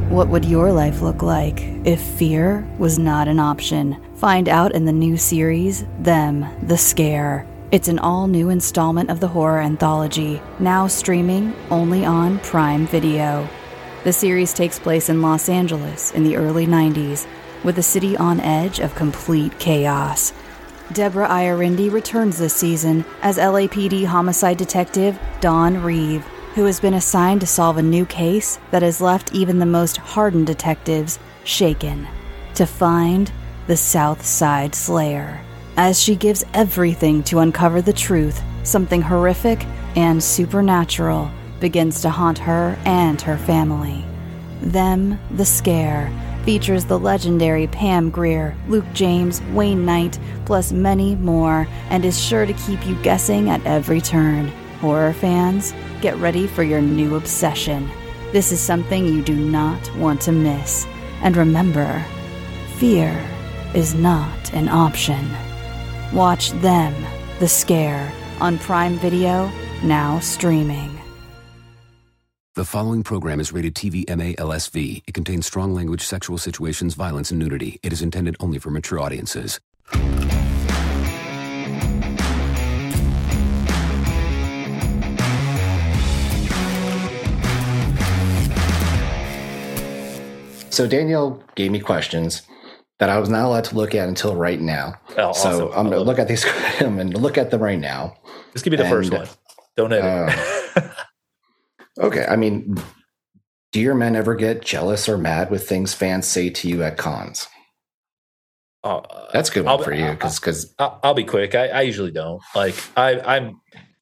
What would your life look like if fear was not an option? Find out in the new series, Them, the Scare. It's an all-new installment of the horror anthology, now streaming only on Prime Video. The series takes place in Los Angeles in the early 90s, with the city on edge of complete chaos. Deborah Iorindi returns this season as LAPD homicide detective Dawn Reeve, who has been assigned to solve a new case that has left even the most hardened detectives shaken, to find the South Side Slayer. As she gives everything to uncover the truth, something horrific and supernatural begins to haunt her and her family. Them, the Scare, features the legendary Pam Grier, Luke James, Wayne Knight, plus many more, and is sure to keep you guessing at every turn. Horror fans, get ready for your new obsession. This is something you do not want to miss. And remember, fear is not an option. Watch Them, the Scare, on Prime Video, now streaming. The following program is rated TV MA LSV. It contains strong language, sexual situations, violence, and nudity. It is intended only for mature audiences. So Danielle gave me questions that I was not allowed to look at until right now. Oh, so awesome. I'm going to look at these. I'm going to look at them right now. This could be the first one. Don't edit. Okay. I mean, do your men ever get jealous or mad with things fans say to you at cons? That's a good one for you because I'll be quick. I usually don't. Like I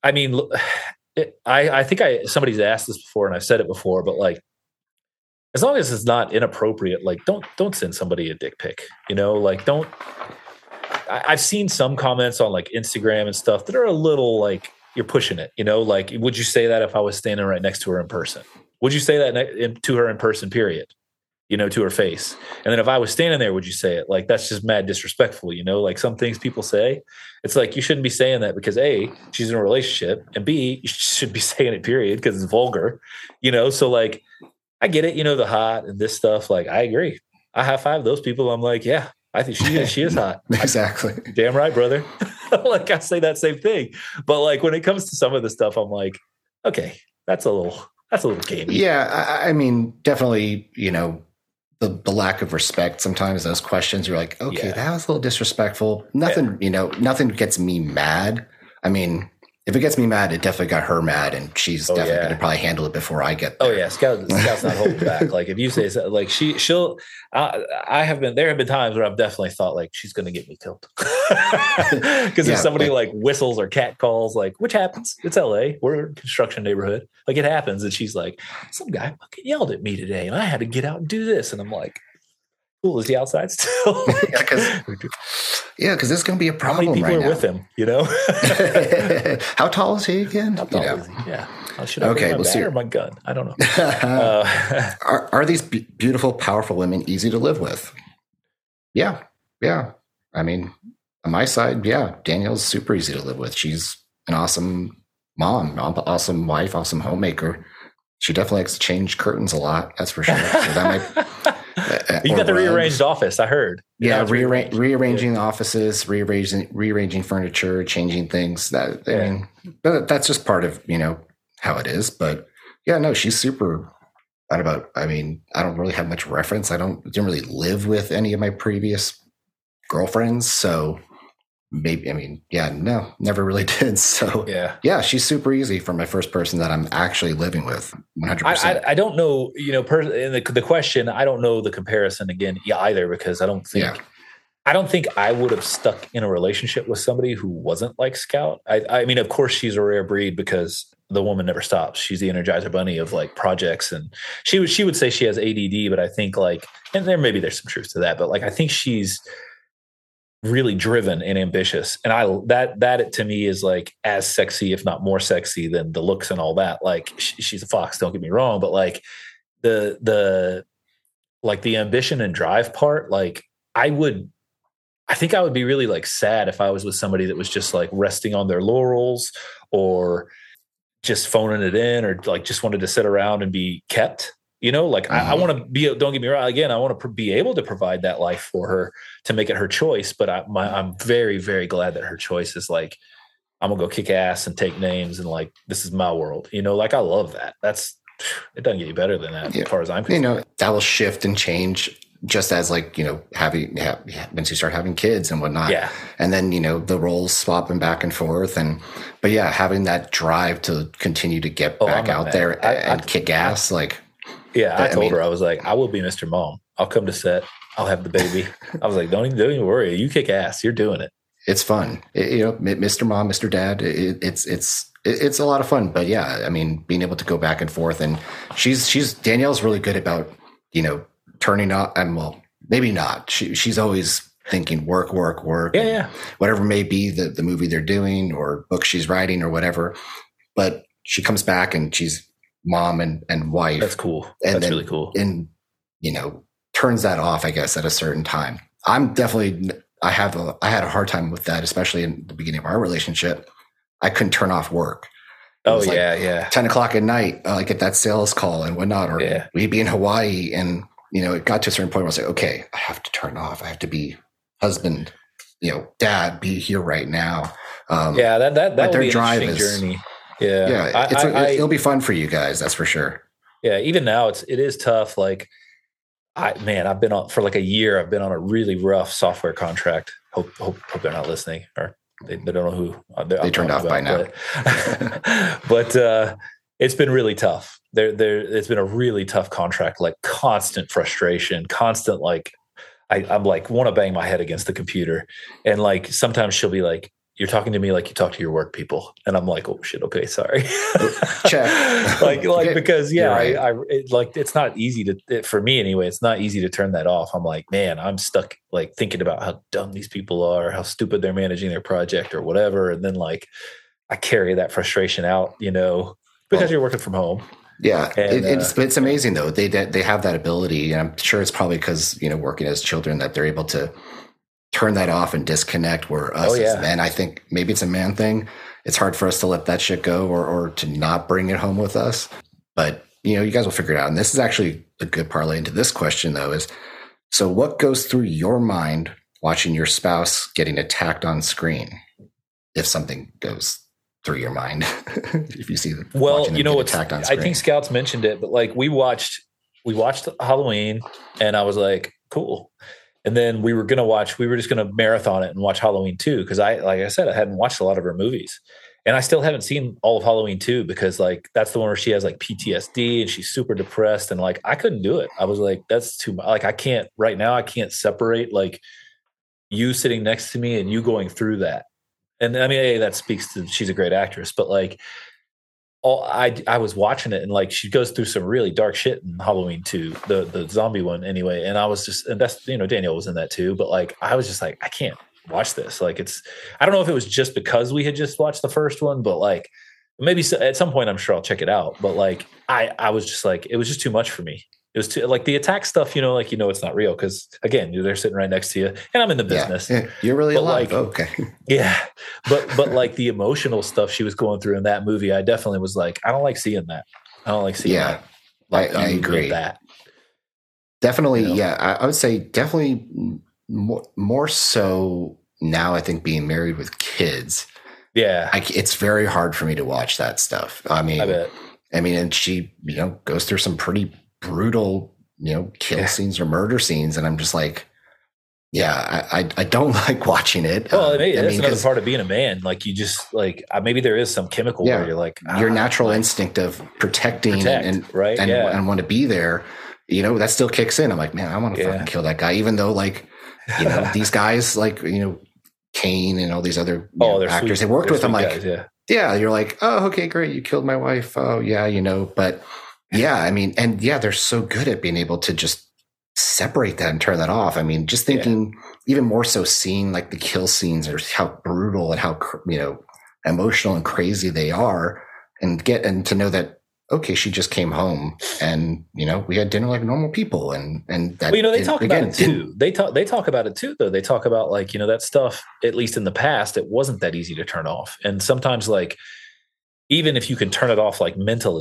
think somebody's asked this before and I've said it before, but like, as long as it's not inappropriate, like don't send somebody a dick pic, like I've seen some comments on like Instagram and stuff that are a little like, you're pushing it, like, would you say that if I was standing right next to her in person? Would you say that to her in person, period, to her face? And then if I was standing there, would you say it? Like, that's just mad disrespectful, like some things people say, it's like, you shouldn't be saying that because A, she's in a relationship, and B, you should be saying it, period, because it's vulgar, so like, I get it, the hot and this stuff. Like, I agree. I high five those people. I'm like, yeah, I think she is hot. Exactly. Damn right, brother. Like, I say that same thing. But like, when it comes to some of the stuff, I'm like, okay, that's a little gamey. Yeah. I mean, definitely, the lack of respect. Sometimes those questions, you're like, okay, that was a little disrespectful. Nothing, nothing gets me mad. I mean, if it gets me mad, it definitely got her mad, and she's definitely going to probably handle it before I get there. Oh yeah, Scout's not holding back. Like, if you say so, like she'll. There have been times where I've definitely thought like she's going to get me killed because if somebody like whistles or cat calls, like, which happens, it's LA, we're in a construction neighborhood, like it happens, and she's like, some guy fucking yelled at me today, and I had to get out and do this, and I'm like, cool, is he outside still? Because this is going to be a problem. How many people are with him? How tall is he again? How tall is he? Yeah. Should I bring my bat or my gun? I don't know. Are these beautiful, powerful women easy to live with? Yeah. I mean, on my side, Danielle's super easy to live with. She's an awesome mom, awesome wife, awesome homemaker. She definitely likes to change curtains a lot. That's for sure. So that might. You got the rearranged office, I heard. Yeah, rearranging offices, rearranging furniture, changing things. I mean, that's just part of how it is. But yeah, no, she's super. I don't really have much reference. Didn't really live with any of my previous girlfriends, so maybe. No, never really did. So yeah, she's super easy for my first person that I'm actually living with. 100%. I don't know, in the question, I don't know the comparison again either, because I don't think I would have stuck in a relationship with somebody who wasn't like Scout. I mean, of course she's a rare breed because the woman never stops. She's the Energizer Bunny of like projects, and she would say she has ADD, but I think like, and there's some truth to that, but like, I think she's really driven and ambitious, and that to me is like as sexy, if not more sexy, than the looks and all that. Like, she's a fox, don't get me wrong, but like the ambition and drive part, like I think I would be really like sad if I was with somebody that was just like resting on their laurels, or just phoning it in, or like just wanted to sit around and be kept. You know, like I want to be, don't get me wrong. Again, I want to be able to provide that life for her to make it her choice. But I'm very, very glad that her choice is like, I'm gonna go kick ass and take names and like, this is my world. You know, like I love that. It doesn't get you better than that as far as I'm concerned. You know, that will shift and change just as like, you know, once you start having kids and whatnot. Yeah. And then, you know, the roles swapping back and forth. But yeah, having that drive to continue to get back out there and kick ass. Like, yeah, I told her, I was like, I will be Mr. Mom. I'll come to set. I'll have the baby. I was like, don't even worry. You kick ass. You're doing it. It's fun. You know, Mr. Mom, Mr. Dad, it's a lot of fun. But yeah, I mean, being able to go back and forth, and Danielle's really good about, you know, turning on, and well, maybe not. She's always thinking work. Yeah. Whatever may be the movie they're doing or book she's writing or whatever. But she comes back and she's mom and wife. That's cool. And That's really cool. And, you know, turns that off, I guess, at a certain time. I had a hard time with that, especially in the beginning of our relationship. I couldn't turn off work. Oh, yeah. 10 o'clock at night, I get that sales call and whatnot, or we'd be in Hawaii, and, you know, it got to a certain point where I was like, okay, I have to turn off. I have to be husband, you know, dad, be here right now. That will be an interesting journey. Yeah. It'll be fun for you guys. That's for sure. Yeah. Even now it is tough. Like, I've been on for like a year. I've been on a really rough software contract. Hope they're not listening, or they don't know who they turned off by now. But it's been really tough. It's been a really tough contract. Like constant frustration, constant like I'm like want to bang my head against the computer, and like sometimes she'll be like, "You're talking to me like you talk to your work people," and I'm like, "Oh shit, okay, sorry." Check. Okay. Because right. It's not easy for me anyway. It's not easy to turn that off. I'm like, man, I'm stuck like thinking about how dumb these people are, how stupid they're managing their project or whatever, and then like I carry that frustration out, you know, because you're working from home. Yeah, and, it's amazing though. They have that ability, and I'm sure it's probably because, you know, working as children, that they're able to turn that off and disconnect. Where us as men, I think maybe it's a man thing. It's hard for us to let that shit go or to not bring it home with us. But, you know, you guys will figure it out. And this is actually a good parlay into this question though, is so what goes through your mind watching your spouse getting attacked on screen? If something goes through your mind, if you see them, you know, attacked on screen. I think Scouts mentioned it, but like we watched Halloween, and I was like, cool. And then we were just going to marathon it and watch Halloween 2. Cause like I said, I hadn't watched a lot of her movies, and I still haven't seen all of Halloween 2 because like, that's the one where she has like PTSD and she's super depressed. And like, I couldn't do it. I was like, that's too much. Like, I can't separate like you sitting next to me and you going through that. And I mean, that speaks to, she's a great actress, but like I was watching it, and like she goes through some really dark shit in Halloween 2, the zombie one anyway. And I was just, and that's, you know, Danielle was in that too, but like, I was just like, I can't watch this. Like I don't know if it was just because we had just watched the first one, but like maybe at some point I'm sure I'll check it out. But like, I was just like, it was just too much for me. It was too, like the attack stuff, you know, like, you know, it's not real because again, they're sitting right next to you, and I'm in the business. Yeah, you're really alive. Like, okay. Yeah. But like the emotional stuff she was going through in that movie, I definitely was like, I don't like seeing that. I don't like seeing that. Like, I agree. That. Definitely. You know? Yeah. I would say definitely more so now, I think being married with kids. Yeah. It's very hard for me to watch that stuff. I bet. And she, you know, goes through some pretty brutal, you know, kill scenes or murder scenes, and I'm just like, I don't like watching it. Well, that's another part of being a man. Like, you just like, maybe there is some chemical where you're like, your natural instinct of protect, and want to be there, you know, that still kicks in. I'm like, man, I want to fucking kill that guy, even though, like, you know, these guys, like, you know, Kane and all these other actors, they worked with. I'm like, you're like, oh, okay, great, you killed my wife. Oh yeah, you know, but yeah, I mean, and yeah, they're so good at being able to just separate that and turn that off. I mean, just thinking even more so seeing like the kill scenes or how brutal and how, you know, emotional and crazy they are, and to know that, okay, she just came home and, you know, we had dinner like normal people, and that, well, you know, they talk about it too. They talk about it too, though. They talk about like, you know, that stuff, at least in the past, it wasn't that easy to turn off. And sometimes like, even if you can turn it off like mentally,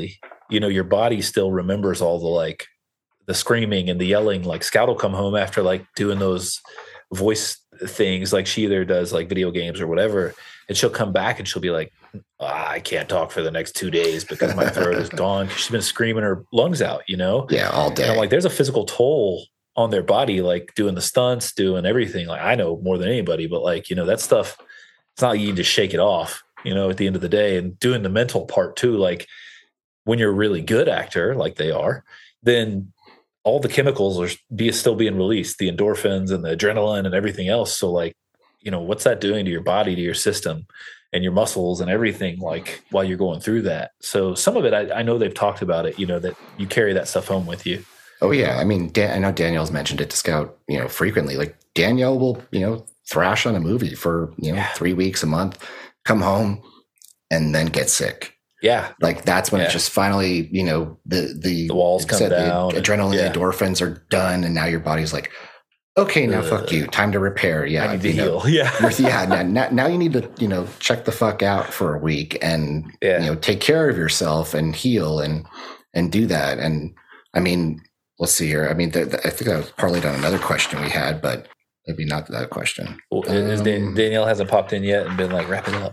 your body still remembers all the like the screaming and the yelling. Like Scout will come home after like doing those voice things, like she either does like video games or whatever, and she'll come back and she'll be like, I can't talk for the next 2 days because my throat is gone. She's been screaming her lungs out, Yeah, all day. And I'm like, there's a physical toll on their body, like doing the stunts, doing everything. Like I know more than anybody, but like, that stuff, it's not like you need to shake it off, at the end of the day, and doing the mental part too. Like when you're a really good actor, like they are, then all the chemicals are still being released, the endorphins and the adrenaline and everything else. So like, what's that doing to your body, to your system and your muscles and everything, like while you're going through that? So some of it, I know they've talked about it, that you carry that stuff home with you. Oh yeah. I mean, I know Danielle's mentioned it to Scout, frequently. Like Danielle will, thrash on a movie for, 3 weeks, a month, come home and then get sick. Yeah. Like that's when it just finally, the walls come down. The adrenaline, and endorphins are done. And now your body's like, okay, now fuck you. Time to repair. Yeah. I need to heal. Yeah. Now you need to, check the fuck out for a week and, take care of yourself and heal and do that. And I mean, let's see here. I mean, I think that was parlayed on another question we had, but maybe not that question. Well, Danielle hasn't popped in yet and been like, wrap it up.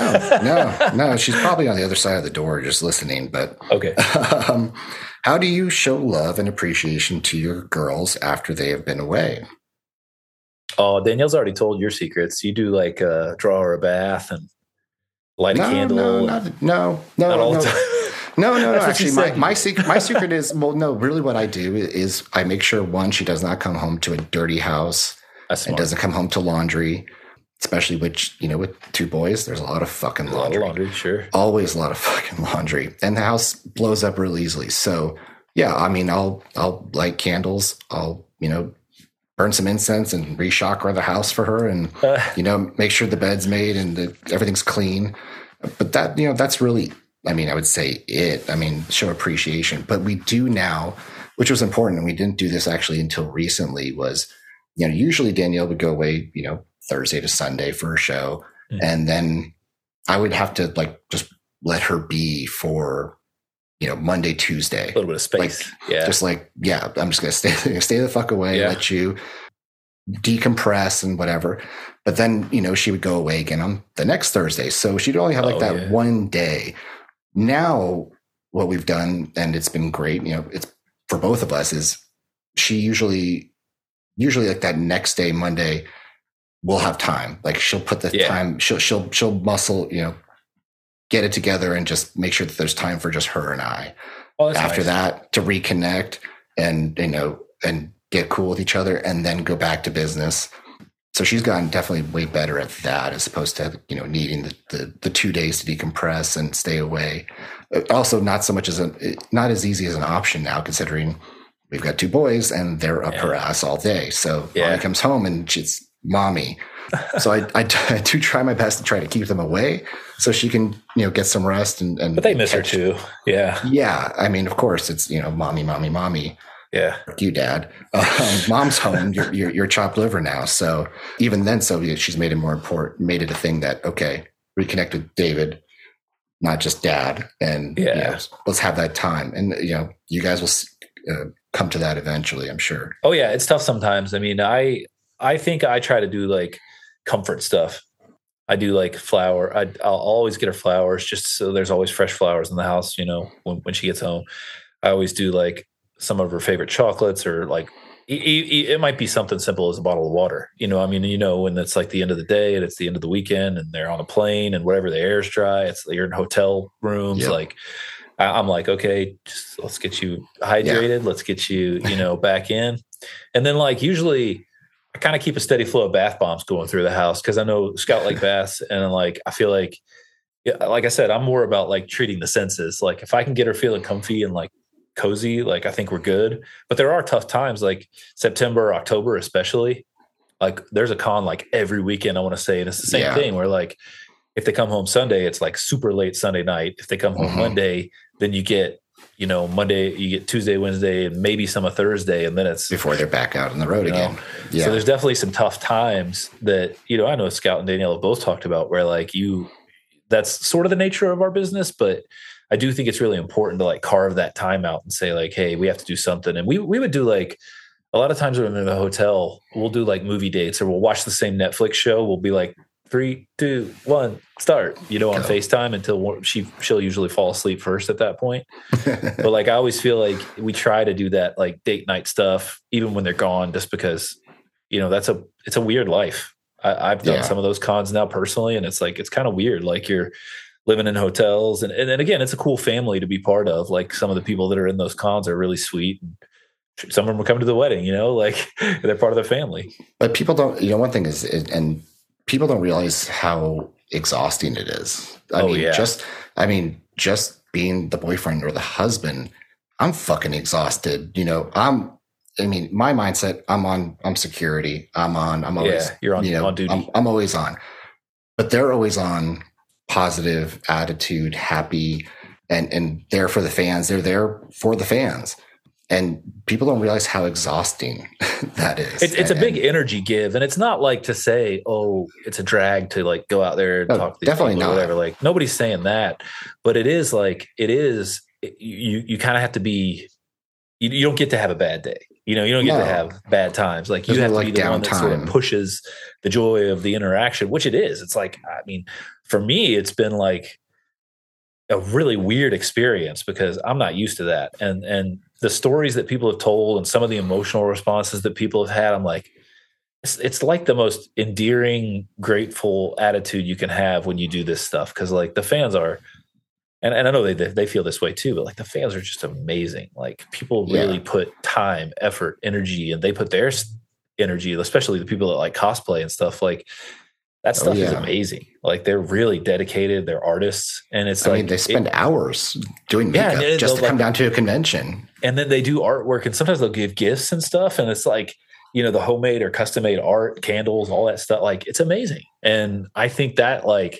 No. She's probably on the other side of the door just listening. But okay. How do you show love and appreciation to your girls after they have been away? Oh, Danielle's already told your secrets. You do like draw her a bath and light a candle. No. Actually, my secret is, really what I do is I make sure, one, she does not come home to a dirty house and doesn't come home to laundry, especially with 2 boys. There's a lot of fucking laundry. A lot of laundry, sure. Always a lot of fucking laundry. And the house blows up real easily. So yeah, I mean, I'll light candles. I'll, burn some incense and re-chakra the house for her and, make sure the bed's made and everything's clean. But that, that's really, I mean, I would say show appreciation. But we do now, which was important, and we didn't do this actually until recently, was, usually Danielle would go away, Thursday to Sunday for a show. Mm-hmm. And then I would have to like just let her be for, Monday, Tuesday. A little bit of space. Just like, I'm just going to stay the fuck away, let you decompress and whatever. But then, she would go away again on the next Thursday. So she'd only have one day. Now what we've done, and it's been great, it's for both of us, is she usually like that next day, Monday, we'll have time. Like she'll put the time, she'll muscle, get it together and just make sure that there's time for just her and I. After that, to reconnect and, and get cool with each other and then go back to business. So she's gotten definitely way better at that, as opposed to, needing the 2 days to decompress and stay away. Also, not as easy as an option now, considering we've got 2 boys and they're up her ass all day. So mommy comes home and she's mommy. So I do try my best to try to keep them away so she can, get some rest and but they miss her too. Yeah. Yeah. I mean, of course it's, mommy. Yeah. Fuck you, Dad. Mom's home. You're chopped liver now. So even then, she's made it more important, made it a thing that, okay, reconnect with David, not just Dad. And let's have that time. And, you guys will come to that eventually, I'm sure. Oh yeah. It's tough sometimes. I mean, I think I try to do like comfort stuff. I do like I'll always get her flowers just so there's always fresh flowers in the house, when she gets home. I always do like some of her favorite chocolates, or like it might be something simple as a bottle of water. When it's like the end of the day and it's the end of the weekend and they're on a plane and whatever, the air's dry, you're in hotel rooms. Yep. Like I'm like, okay, just let's get you hydrated. Let's get you, back in. And then like usually I kind of keep a steady flow of bath bombs going through the house, because I know Scout like baths, and like I feel like I said, I'm more about like treating the senses. Like if I can get her feeling comfy and like cozy, like I think we're good. But there are tough times, like September, October especially. Like there's a con like every weekend, I want to say, and it's the same thing where like if they come home Sunday, it's like super late Sunday night. If they come home Monday, then you get Monday, you get Tuesday, Wednesday, and maybe some of Thursday, and then it's before they're back out on the road again. Yeah. So there's definitely some tough times that, I know Scout and Danielle have both talked about, where like that's sort of the nature of our business, but I do think it's really important to like carve that time out and say like, hey, we have to do something. And we would do like, a lot of times when we're in the hotel, we'll do like movie dates, or we'll watch the same Netflix show. We'll be like, 3, 2, 1, start, on FaceTime until she'll usually fall asleep first at that point. But like, I always feel like we try to do that like date night stuff, even when they're gone, just because, it's a weird life. I've done some of those cons now personally, and it's like, it's kind of weird. Like you're living in hotels, and then again, it's a cool family to be part of. Like some of the people that are in those cons are really sweet, and some of them will come to the wedding, like they're part of the family. But people don't, one thing is, and people don't realize how exhausting it is. I mean, just being the boyfriend or the husband, I'm fucking exhausted. My mindset, I'm security. I'm always, you're on duty. I'm always on, but they're always on positive attitude, happy, and there for the fans. They're there for the fans. And people don't realize how exhausting that is. It's a big energy give. And it's not like to say, oh, it's a drag to like go out there and talk to these definitely people not. or whatever. Like nobody's saying that. But you kind of have to be, you don't get to have a bad day. You don't get to have bad times. Like you have to be the one that sort of pushes the joy of the interaction, which it is. It's like, I mean, for me, it's been like a really weird experience because I'm not used to that. And the stories that people have told and some of the emotional responses that people have had, I'm like, it's like the most endearing, grateful attitude you can have when you do this stuff. Cause like the fans are, and I know they feel this way too, but like the fans are just amazing. Like people really put time, effort, energy, and they put their energy, especially the people that like cosplay and stuff. Like that stuff is amazing. Like they're really dedicated. They're artists, and it's they spend hours doing makeup just to come down to a convention. And then they do artwork, and sometimes they'll give gifts and stuff. And it's like, the homemade or custom made art, candles, all that stuff. Like it's amazing. And I think that like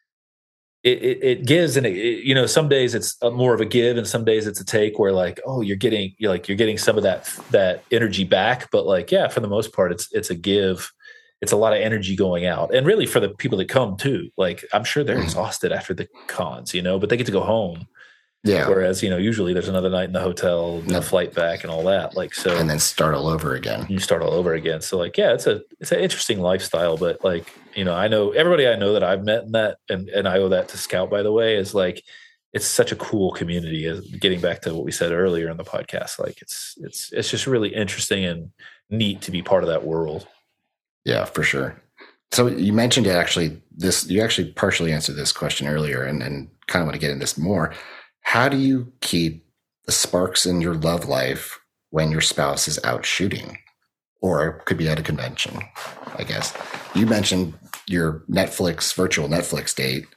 it gives, and some days it's more of a give, and some days it's a take where like, oh, you're getting some of that energy back. But like, for the most part, it's a give. It's a lot of energy going out, and really for the people that come too. Like I'm sure they're exhausted after the cons, but they get to go home. Yeah. Whereas, usually there's another night in the hotel, a flight back and all that. Like, so. And then start all over again. You start all over again. So like, it's an interesting lifestyle, but like, I know everybody I know that I've met in that, and I owe that to Scout, by the way, is like, it's such a cool community. Getting back to what we said earlier in the podcast, like it's just really interesting and neat to be part of that world. Yeah, for sure. So you mentioned it you actually partially answered this question earlier, and kind of want to get into this more. How do you keep the sparks in your love life when your spouse is out shooting, or could be at a convention? I guess you mentioned your virtual Netflix date.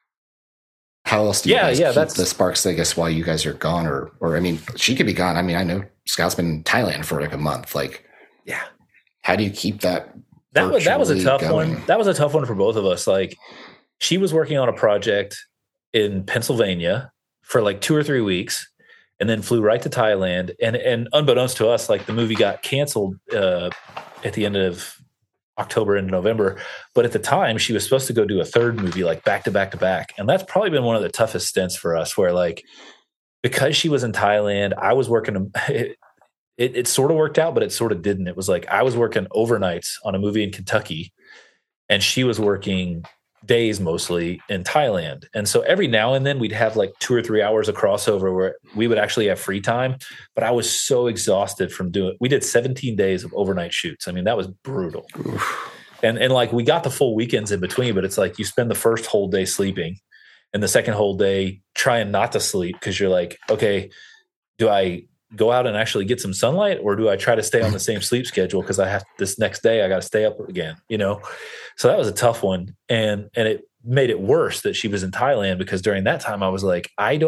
How else do you guys keep the sparks, I guess, while you guys are gone? Or I mean, she could be gone. I mean, I know Scout's been in Thailand for like a month. Like, how do you keep that? That was a tough one. That was a tough one for both of us. Like, she was working on a project in Pennsylvania for like 2 or 3 weeks, and then flew right to Thailand. And unbeknownst to us, like the movie got canceled at the end of October and November. But at the time, she was supposed to go do a third movie, like back to back to back. And that's probably been one of the toughest stints for us, where like, because she was in Thailand, I was working. It sort of worked out, but it sort of didn't. It was like I was working overnights on a movie in Kentucky, and she was working days mostly in Thailand. And so every now and then we'd have like 2 or 3 hours of crossover where we would actually have free time. But I was so exhausted from we did 17 days of overnight shoots. I mean, that was brutal. Oof. And like we got the full weekends in between, but it's like you spend the first whole day sleeping and the second whole day trying not to sleep because you're like, okay, do I go out and actually get some sunlight, or do I try to stay on the same sleep schedule because I have this next day I got to stay up again, So that was a tough one, and it made it worse that she was in Thailand, because during that time I was like, it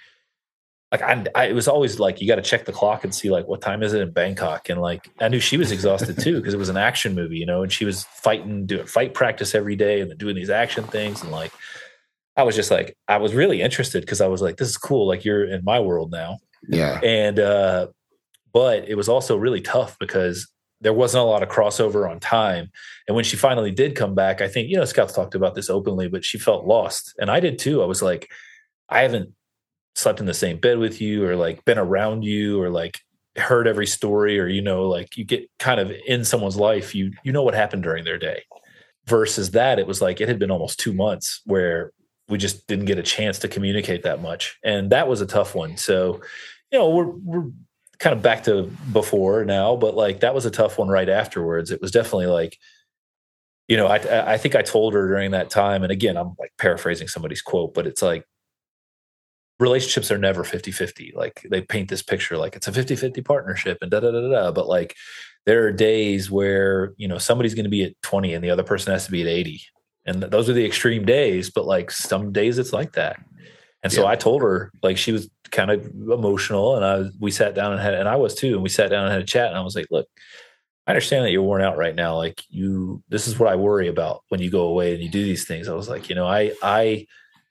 was always like you got to check the clock and see like what time is it in Bangkok, and like I knew she was exhausted too because it was an action movie, and she was doing fight practice every day and then doing these action things, and like I was just like I was really interested because I was like, this is cool, like you're in my world now. Yeah. And, but it was also really tough because there wasn't a lot of crossover on time. And when she finally did come back, I think, Scout's talked about this openly, but she felt lost. And I did too. I was like, I haven't slept in the same bed with you or like been around you or like heard every story, or, you know, like you get kind of in someone's life, you know what happened during their day. Versus that, it was like it had been almost 2 months where we just didn't get a chance to communicate that much. And that was a tough one. So, you know, we're kind of back to before now, but like that was a tough one right afterwards. It was definitely like, you know, I think I told her during that time, and again, I'm like paraphrasing somebody's quote, but it's like, relationships are never 50-50. Like they paint this picture like it's a 50-50 partnership and da-da-da-da. But like there are days where, you know, somebody's going to be at 20 and the other person has to be at 80. And those are the extreme days, but like some days it's like that. And so I told her, like, she was kind of emotional, and we sat down and I was too. And we sat down and had a chat, and I was like, look, I understand that you're worn out right now. Like this is what I worry about when you go away and you do these things. I was like, you know, I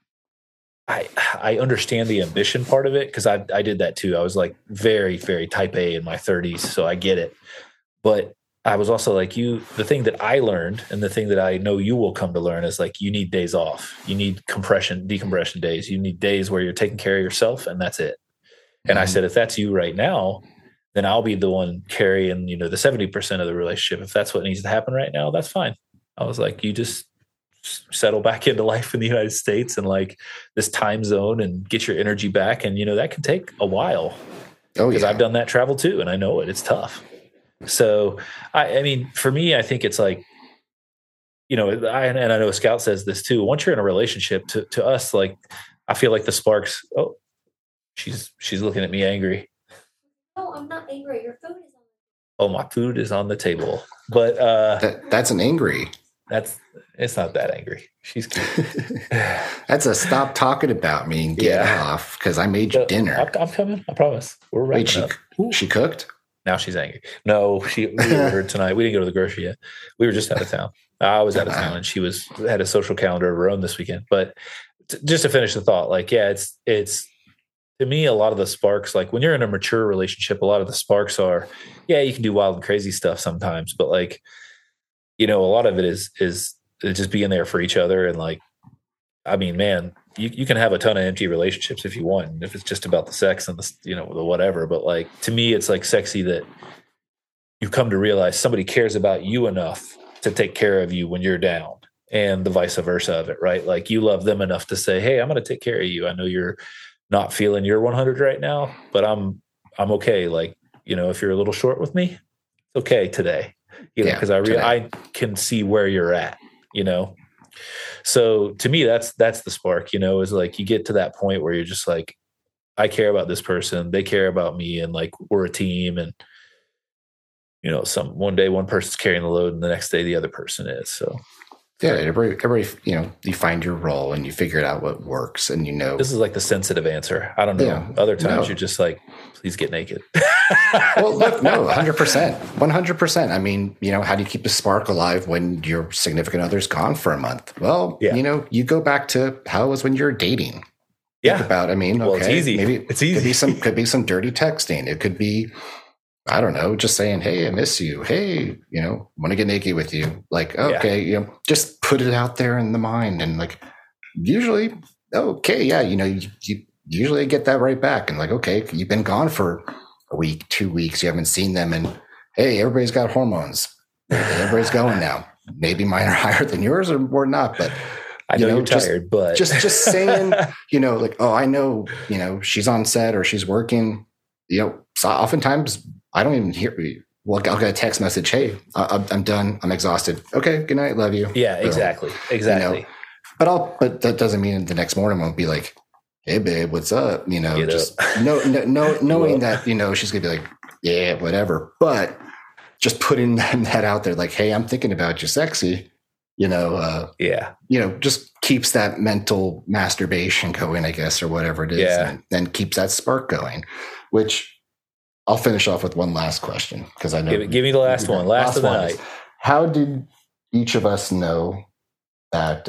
understand the ambition part of it, because I did that too. I was like very, very type A in my 30s, so I get it. But I was also like, the thing that I learned, and the thing that I know you will come to learn, is like you need days off. You need decompression days. You need days where you're taking care of yourself, and that's it. And I said, if that's you right now, then I'll be the one carrying, you know, the 70% of the relationship. If that's what needs to happen right now, that's fine. I was like, you just settle back into life in the United States and like this time zone and get your energy back. And, you know, that can take a while. Oh, because I've done that travel too, and I know it. It's tough. So, I mean, for me, I think it's like, you know, and I know Scout says this too. Once you're in a relationship, to us, like, I feel like the sparks. Oh, she's looking at me angry. No, I'm not angry. Your food is on. Oh, my food is on the table. But that's an angry. It's not that angry. She's cute. That's a stop talking about me and get off, because I made you dinner. I'm coming. I promise. We're wrapping up. She cooked? Now she's angry. No, we ordered tonight. We didn't go to the grocery yet. We were just out of town. I was out of town, and she had a social calendar of her own this weekend. But just to finish the thought, like, yeah, it's to me, a lot of the sparks, like when you're in a mature relationship, a lot of the sparks are, yeah, you can do wild and crazy stuff sometimes, but like, you know, a lot of it is just being there for each other. And like, I mean, man, you can have a ton of empty relationships if you want, if it's just about the sex and the, you know, the whatever. But like, to me, it's like sexy that you come to realize somebody cares about you enough to take care of you when you're down, and the vice versa of it, right? Like you love them enough to say, hey, I'm going to take care of you. I know you're not feeling your 100 right now, but I'm okay. Like, you know, if you're a little short with me, it's okay today, you know, because I can see where you're at, you know? So to me, that's the spark, you know, is like, you get to that point where you're just like, I care about this person, they care about me, and like, we're a team. And, you know, one day one person's carrying the load and the next day the other person is. So yeah, everybody, you know, you find your role and you figure out what works, and you know. This is like the sensitive answer. I don't know. Yeah, other times you're just like, please get naked. Well, look, no, 100%. 100%. I mean, you know, how do you keep the spark alive when your significant other's gone for a month? Well, you know, you go back to how it was when you were dating. Yeah. Think about, I mean, okay, it's easy. Maybe it's easy. Could be some dirty texting. It could be, I don't know, just saying, hey, I miss you. Hey, you know, want to get naked with you. Like, okay, you know, just put it out there in the mind. And like, usually, okay, yeah, you know, you usually get that right back. And like, okay, you've been gone for a week, 2 weeks, you haven't seen them. And hey, everybody's got hormones. Everybody's going now. Maybe mine are higher than yours or not, but I know you're tired, but just saying, you know, like, oh, I know, you know, she's on set or she's working, you know, so oftentimes I don't even hear. Well, I'll get a text message. Hey, I'm done. I'm exhausted. Okay, good night. Love you. Yeah, exactly. You know, but that doesn't mean the next morning won't be like, hey, babe, what's up? You know, just knowing that, you know, she's gonna be like, yeah, whatever. But just putting that out there, like, hey, I'm thinking about you, sexy. You know, you know, just keeps that mental masturbation going, I guess, or whatever it is, and then keeps that spark going, which. I'll finish off with one last question, because I know. Give me the last one. Last of the night. How did each of us know that?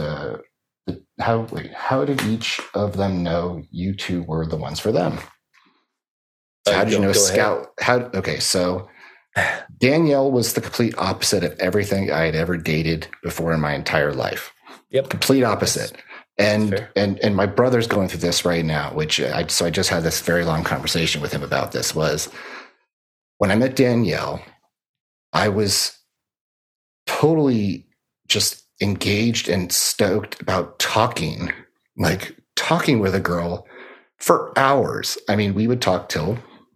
How did each of them know you two were the ones for them? So how did you know Scout? Okay, so Danielle was the complete opposite of everything I had ever dated before in my entire life. Yep, complete opposite. And Fair. and my brother's going through this right now, so I just had this very long conversation with him about this. Was when I met Danielle, I was totally just engaged and stoked about talking with a girl for hours. I mean, we would talk till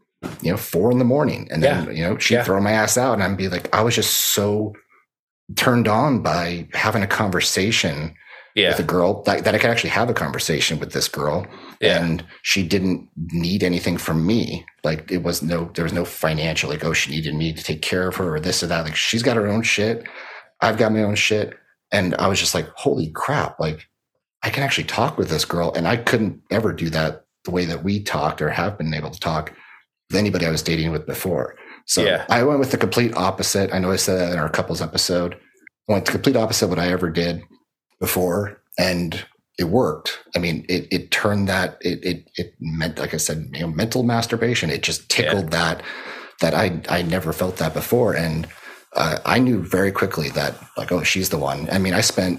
4 a.m, and then she'd throw my ass out, and I'd be like, I was just so turned on by having a conversation with a girl that I could actually have a conversation with this girl, and she didn't need anything from me. Like there was no financial, like, oh, she needed me to take care of her or this or that. Like she's got her own shit. I've got my own shit. And I was just like, holy crap. Like I can actually talk with this girl. And I couldn't ever do that the way that we talked or have been able to talk with anybody I was dating with before. So I went with the complete opposite. I know I said that in our couples episode. I went the complete opposite of what I ever did before, and it worked. I mean, it turned that it meant, like I said, mental masturbation. It just tickled that I never felt that before, and I knew very quickly that, like, oh, she's the one. I mean, I spent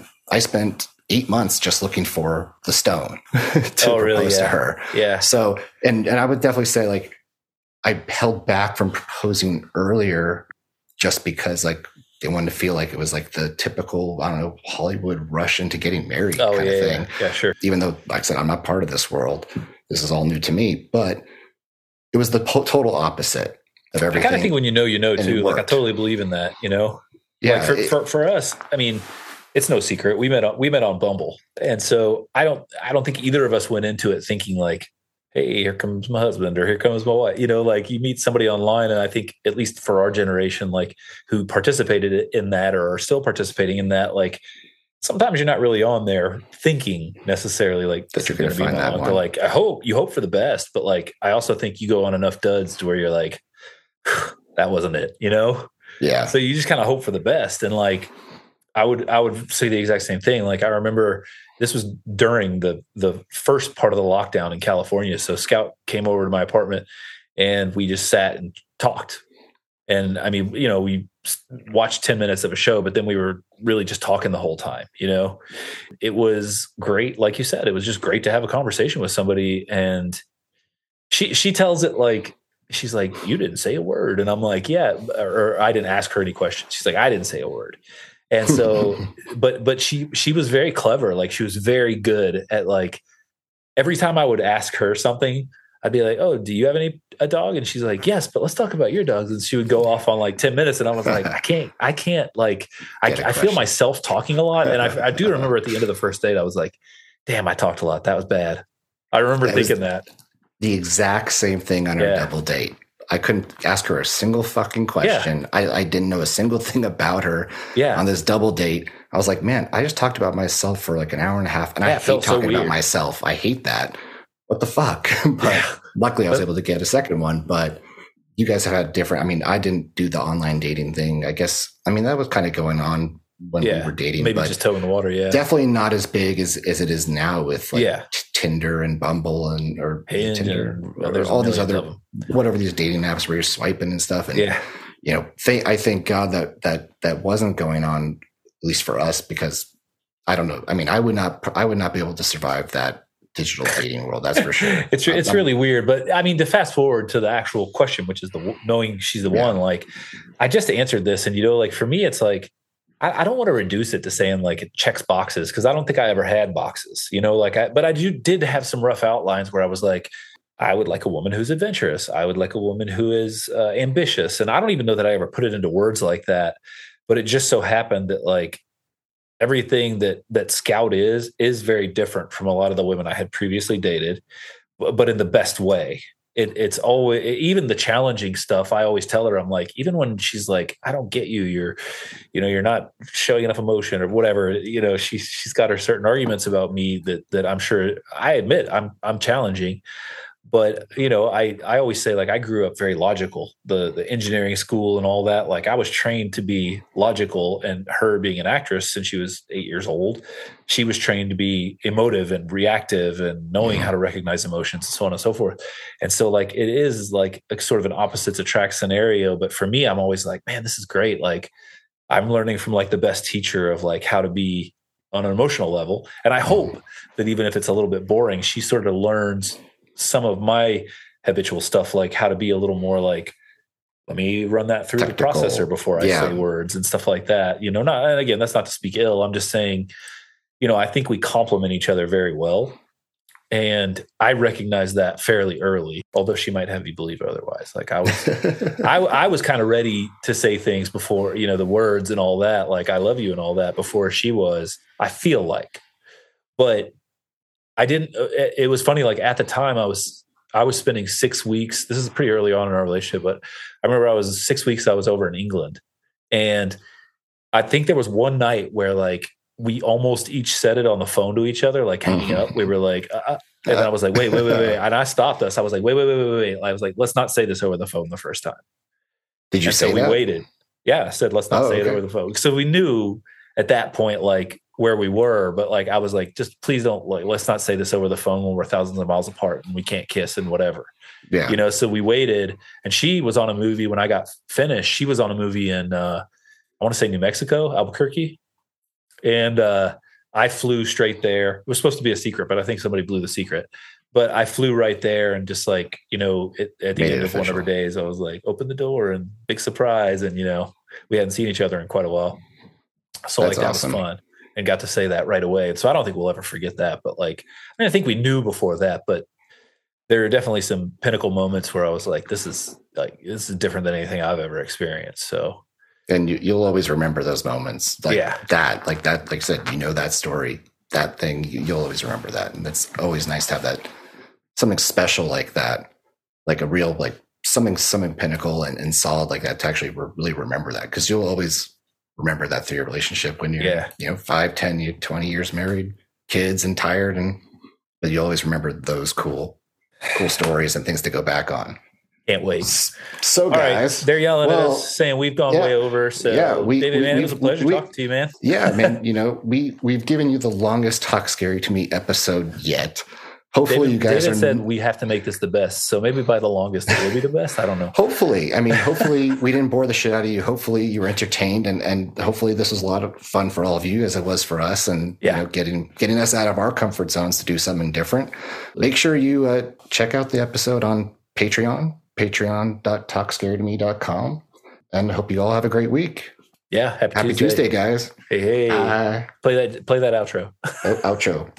8 months just looking for the stone to propose to her. Yeah. So, and I would definitely say, like, I held back from proposing earlier just because, like, they wanted to feel like it was like the typical, I don't know, Hollywood rush into getting married kind of thing. Yeah, sure. Even though, like I said, I'm not part of this world. This is all new to me. But it was the total opposite of everything. I kind of think when you know too. Like I totally believe in that, Yeah. Like for us, I mean, it's no secret. We met on Bumble. And so I don't think either of us went into it thinking like, hey, here comes my husband or here comes my wife. Like you meet somebody online, and I think at least for our generation, like who participated in that or are still participating in that, like sometimes you're not really on there thinking necessarily like this is going to be my one. Like you hope for the best, but like I also think you go on enough duds to where you're like, that wasn't it, Yeah. So you just kind of hope for the best, and like I would say the exact same thing. Like I remember. This was during the first part of the lockdown in California. So Scout came over to my apartment and we just sat and talked. And I mean, we watched 10 minutes of a show, but then we were really just talking the whole time. It was great. Like you said, it was just great to have a conversation with somebody. And she tells it like, she's like, you didn't say a word. And I'm like, yeah, or I didn't ask her any questions. She's like, I didn't say a word. And so, but she was very clever. Like she was very good at like, every time I would ask her something, I'd be like, oh, do you have a dog? And she's like, yes, but let's talk about your dogs. And she would go off on like 10 minutes. And I was like, I can't like, I feel myself talking a lot. And I do remember at the end of the first date, I was like, damn, I talked a lot. That was bad. I remember thinking that. The exact same thing on our double date. I couldn't ask her a single fucking question. Yeah. I didn't know a single thing about her on this double date. I was like, man, I just talked about myself for like an hour and a half, and I hate talking about myself. I hate that. What the fuck? But luckily I was able to get a second one, but you guys have had different, I mean, I didn't do the online dating thing. I guess, I mean, that was kind of going on when we were dating. Maybe just toe in the water, definitely not as big as it is now with like Tinder and Bumble or Hinge Tinder or all these other, whatever these dating apps where you're swiping and stuff. And, I thank God that wasn't going on, at least for us, because I don't know. I mean, I would not be able to survive that digital dating world. That's for sure. It's really weird. But I mean, to fast forward to the actual question, which is knowing she's the one, like I just answered this, and, like for me, it's like, I don't want to reduce it to saying like it checks boxes, because I don't think I ever had boxes, but I did have some rough outlines where I was like, I would like a woman who's adventurous. I would like a woman who is ambitious. And I don't even know that I ever put it into words like that, but it just so happened that like everything that Scout is very different from a lot of the women I had previously dated, but in the best way. It's always, even the challenging stuff, I always tell her, I'm like, even when she's like, I don't get you, you're not showing enough emotion or whatever, she's got her certain arguments about me that I'm sure, I admit I'm challenging. But, I always say, like, I grew up very logical, the engineering school and all that. Like, I was trained to be logical, and her being an actress since she was 8 years old, she was trained to be emotive and reactive and knowing how to recognize emotions and so on and so forth. And so, like, it is like a sort of an opposites attract scenario. But for me, I'm always like, man, this is great. Like, I'm learning from like the best teacher of like how to be on an emotional level. And I hope that even if it's a little bit boring, she sort of learns some of my habitual stuff, like how to be a little more like, let me run that through Technical. the processor before I say words and stuff like that. Not, and again, that's not to speak ill. I'm just saying, I think we complement each other very well. And I recognize that fairly early, although she might have me believe otherwise. Like I was, I was kind of ready to say things before, the words and all that, like I love you and all that before she was, I feel like, but I didn't, it was funny. Like at the time I was spending 6 weeks. This is pretty early on in our relationship, but I remember I was 6 weeks. I was over in England, and I think there was one night where like we almost each said it on the phone to each other, like hanging up. We were like, and then I was like, wait. And I stopped us. I was like, wait. I was like, let's not say this over the phone the first time. Did you say so that? We waited. Yeah. I said, let's not say it over the phone. So we knew at that point, like where we were, but like, I was like, just please don't let's not say this over the phone when we're thousands of miles apart and we can't kiss and whatever. Yeah. So we waited, and she was on a movie when I got finished. She was on a movie in, I want to say New Mexico, Albuquerque. And I flew straight there. It was supposed to be a secret, but I think somebody blew the secret. But I flew right there, and just like, at the end of one of her days, I was like, open the door and big surprise. And, we hadn't seen each other in quite a while. So that's that awesome. Was fun, and got to say that right away. And so I don't think we'll ever forget that. But like, I think we knew before that, but there are definitely some pinnacle moments where I was like, this is different than anything I've ever experienced. So. And you'll always remember those moments like that, like I said, that story, that thing, you'll always remember that. And it's always nice to have that, something special like that, like a real, like something pinnacle and solid like that to actually really remember that. Cause you'll always remember that through your relationship when you're, 5, 10, 20 years married, kids and tired. But you always remember those cool stories and things to go back on. Can't wait. So guys, they're yelling at us saying we've gone way over. So David, man, it was a pleasure talking to you, man. Yeah, man. We've given you the longest Talk Scary to Me episode yet. Hopefully you guys David said we have to make this the best. So maybe by the longest it will be the best. I don't know. Hopefully. I mean, hopefully we didn't bore the shit out of you. Hopefully you were entertained, and hopefully this was a lot of fun for all of you as it was for us, and getting us out of our comfort zones to do something different. Make sure you check out the episode on patreon.talkscarytome.com, and I hope you all have a great week. Yeah, happy Tuesday, guys. Hey, play that outro. Outro.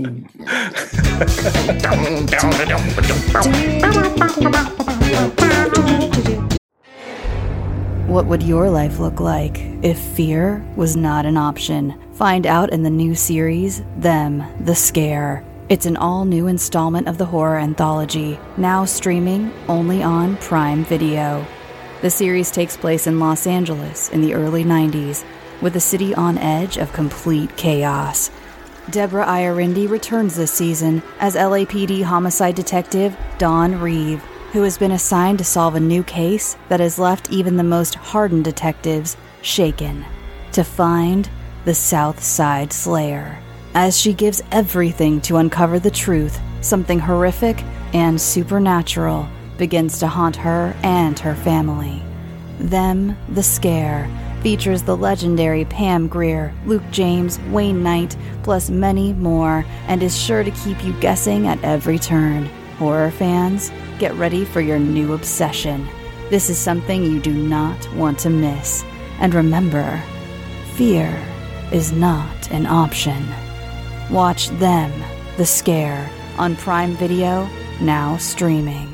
What would your life look like if fear was not an option? Find out in the new series, Them, the Scare. It's an all-new installment of the horror anthology, now streaming only on Prime Video. The series takes place in Los Angeles in the early 90s, with the city on edge of complete chaos. Deborah Iorindi returns this season as LAPD homicide detective Dawn Reeve, who has been assigned to solve a new case that has left even the most hardened detectives shaken, to find the South Side Slayer. As she gives everything to uncover the truth, something horrific and supernatural begins to haunt her and her family. Them, the Scare, features the legendary Pam Grier, Luke James, Wayne Knight, plus many more, and is sure to keep you guessing at every turn. Horror fans, get ready for your new obsession. This is something you do not want to miss. And remember, fear is not an option. Watch Them, the Scare, on Prime Video, now streaming.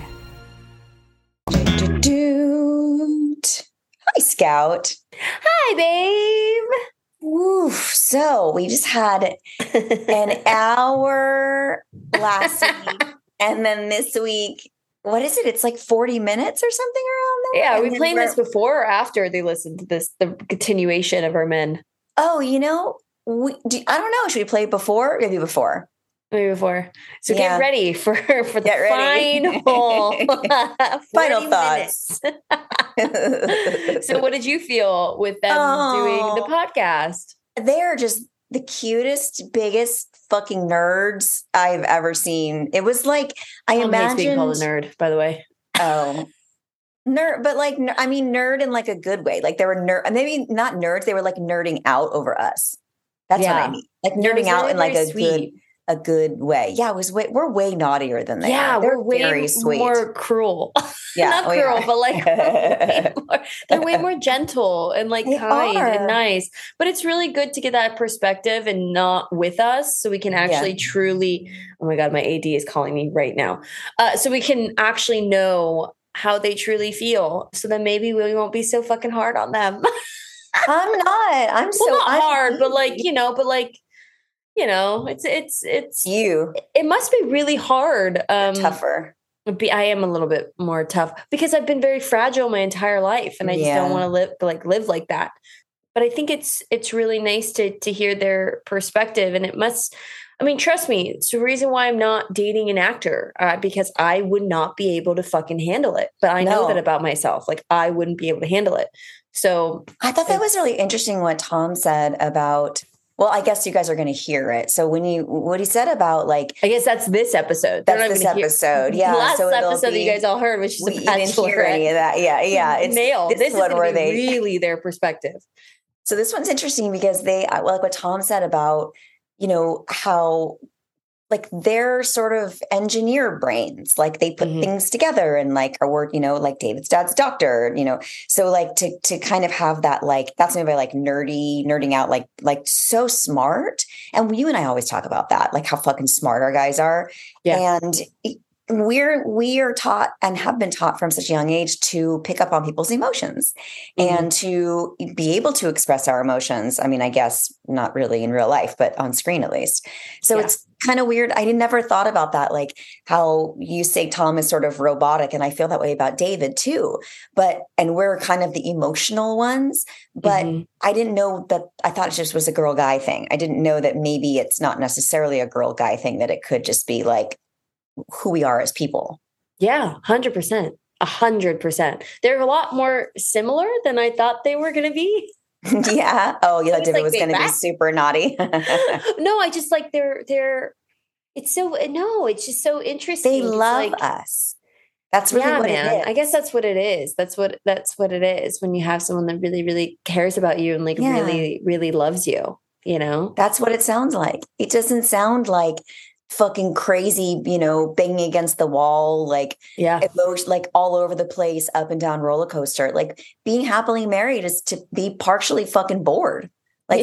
Hi, Scout. Hi, babe. Oof. So we just had an hour last week, and then this week, what is it? It's like 40 minutes or something around there. Yeah, we played this before or after they listened to this, the continuation of our men. Oh, I don't know. Should we play it before? Maybe before. Maybe before. So get ready for the final thoughts. So what did you feel with them doing the podcast? They're just the cutest, biggest fucking nerds I've ever seen. It was like, I imagined being called a nerd, by the way. Oh, nerd, but like, I mean, nerd in like a good way. Like they were maybe not nerds. They were like nerding out over us. That's what I mean. Like nerding out in like a good way. Yeah, we're way naughtier than they are. They're way very sweet. More cruel. Yeah, not cruel, but like they're way more gentle and like kind and nice. But it's really good to get that perspective and not with us, so we can actually truly. Oh my God, my AD is calling me right now. So we can actually know how they truly feel. So then maybe we won't be so fucking hard on them. I'm not. I'm so not hard, but like it's you. It must be really hard. Tougher. I am a little bit more tough because I've been very fragile my entire life, and I just don't want to live like that. But I think it's really nice to hear their perspective, and it must. I mean, trust me, it's the reason why I'm not dating an actor, because I would not be able to fucking handle it. But I know that about myself. Like, I wouldn't be able to handle it. So I thought that was really interesting what Tom said about, well, I guess you guys are going to hear it. So what he said about like, I guess that's this episode. That's this episode. Yeah. The last episode that you guys all heard was just we didn't hear any of that. Yeah. Yeah. It's nailed. This is where they really their perspective. So this one's interesting because like what Tom said about, how like they're sort of engineer brains, like they put things together and like, or, like David's dad's doctor, so like to kind of have that, like, that's maybe like nerding out, like so smart. And you and I always talk about that, like how fucking smart our guys are. Yeah. And we are taught and have been taught from such a young age to pick up on people's emotions and to be able to express our emotions. I mean, I guess not really in real life, but on screen at least. So it's kind of weird. I never thought about that, like how you say Tom is sort of robotic, and I feel that way about David too. And we're kind of the emotional ones, but I didn't know that. I thought it just was a girl guy thing. I didn't know that maybe it's not necessarily a girl guy thing, that it could just be like who we are as people. Yeah, 100%. 100%. They're a lot more similar than I thought they were going to be. Yeah. Oh, you thought David was going to be super naughty. No, I just like it's just so interesting. They love us. That's really what it is. I guess that's what it is. That's what it is when you have someone that really, really cares about you and like really, really loves you, That's what it sounds like. It doesn't sound like fucking crazy, banging against the wall, like emotion, like all over the place, up and down roller coaster. Like being happily married is to be partially fucking bored. Like,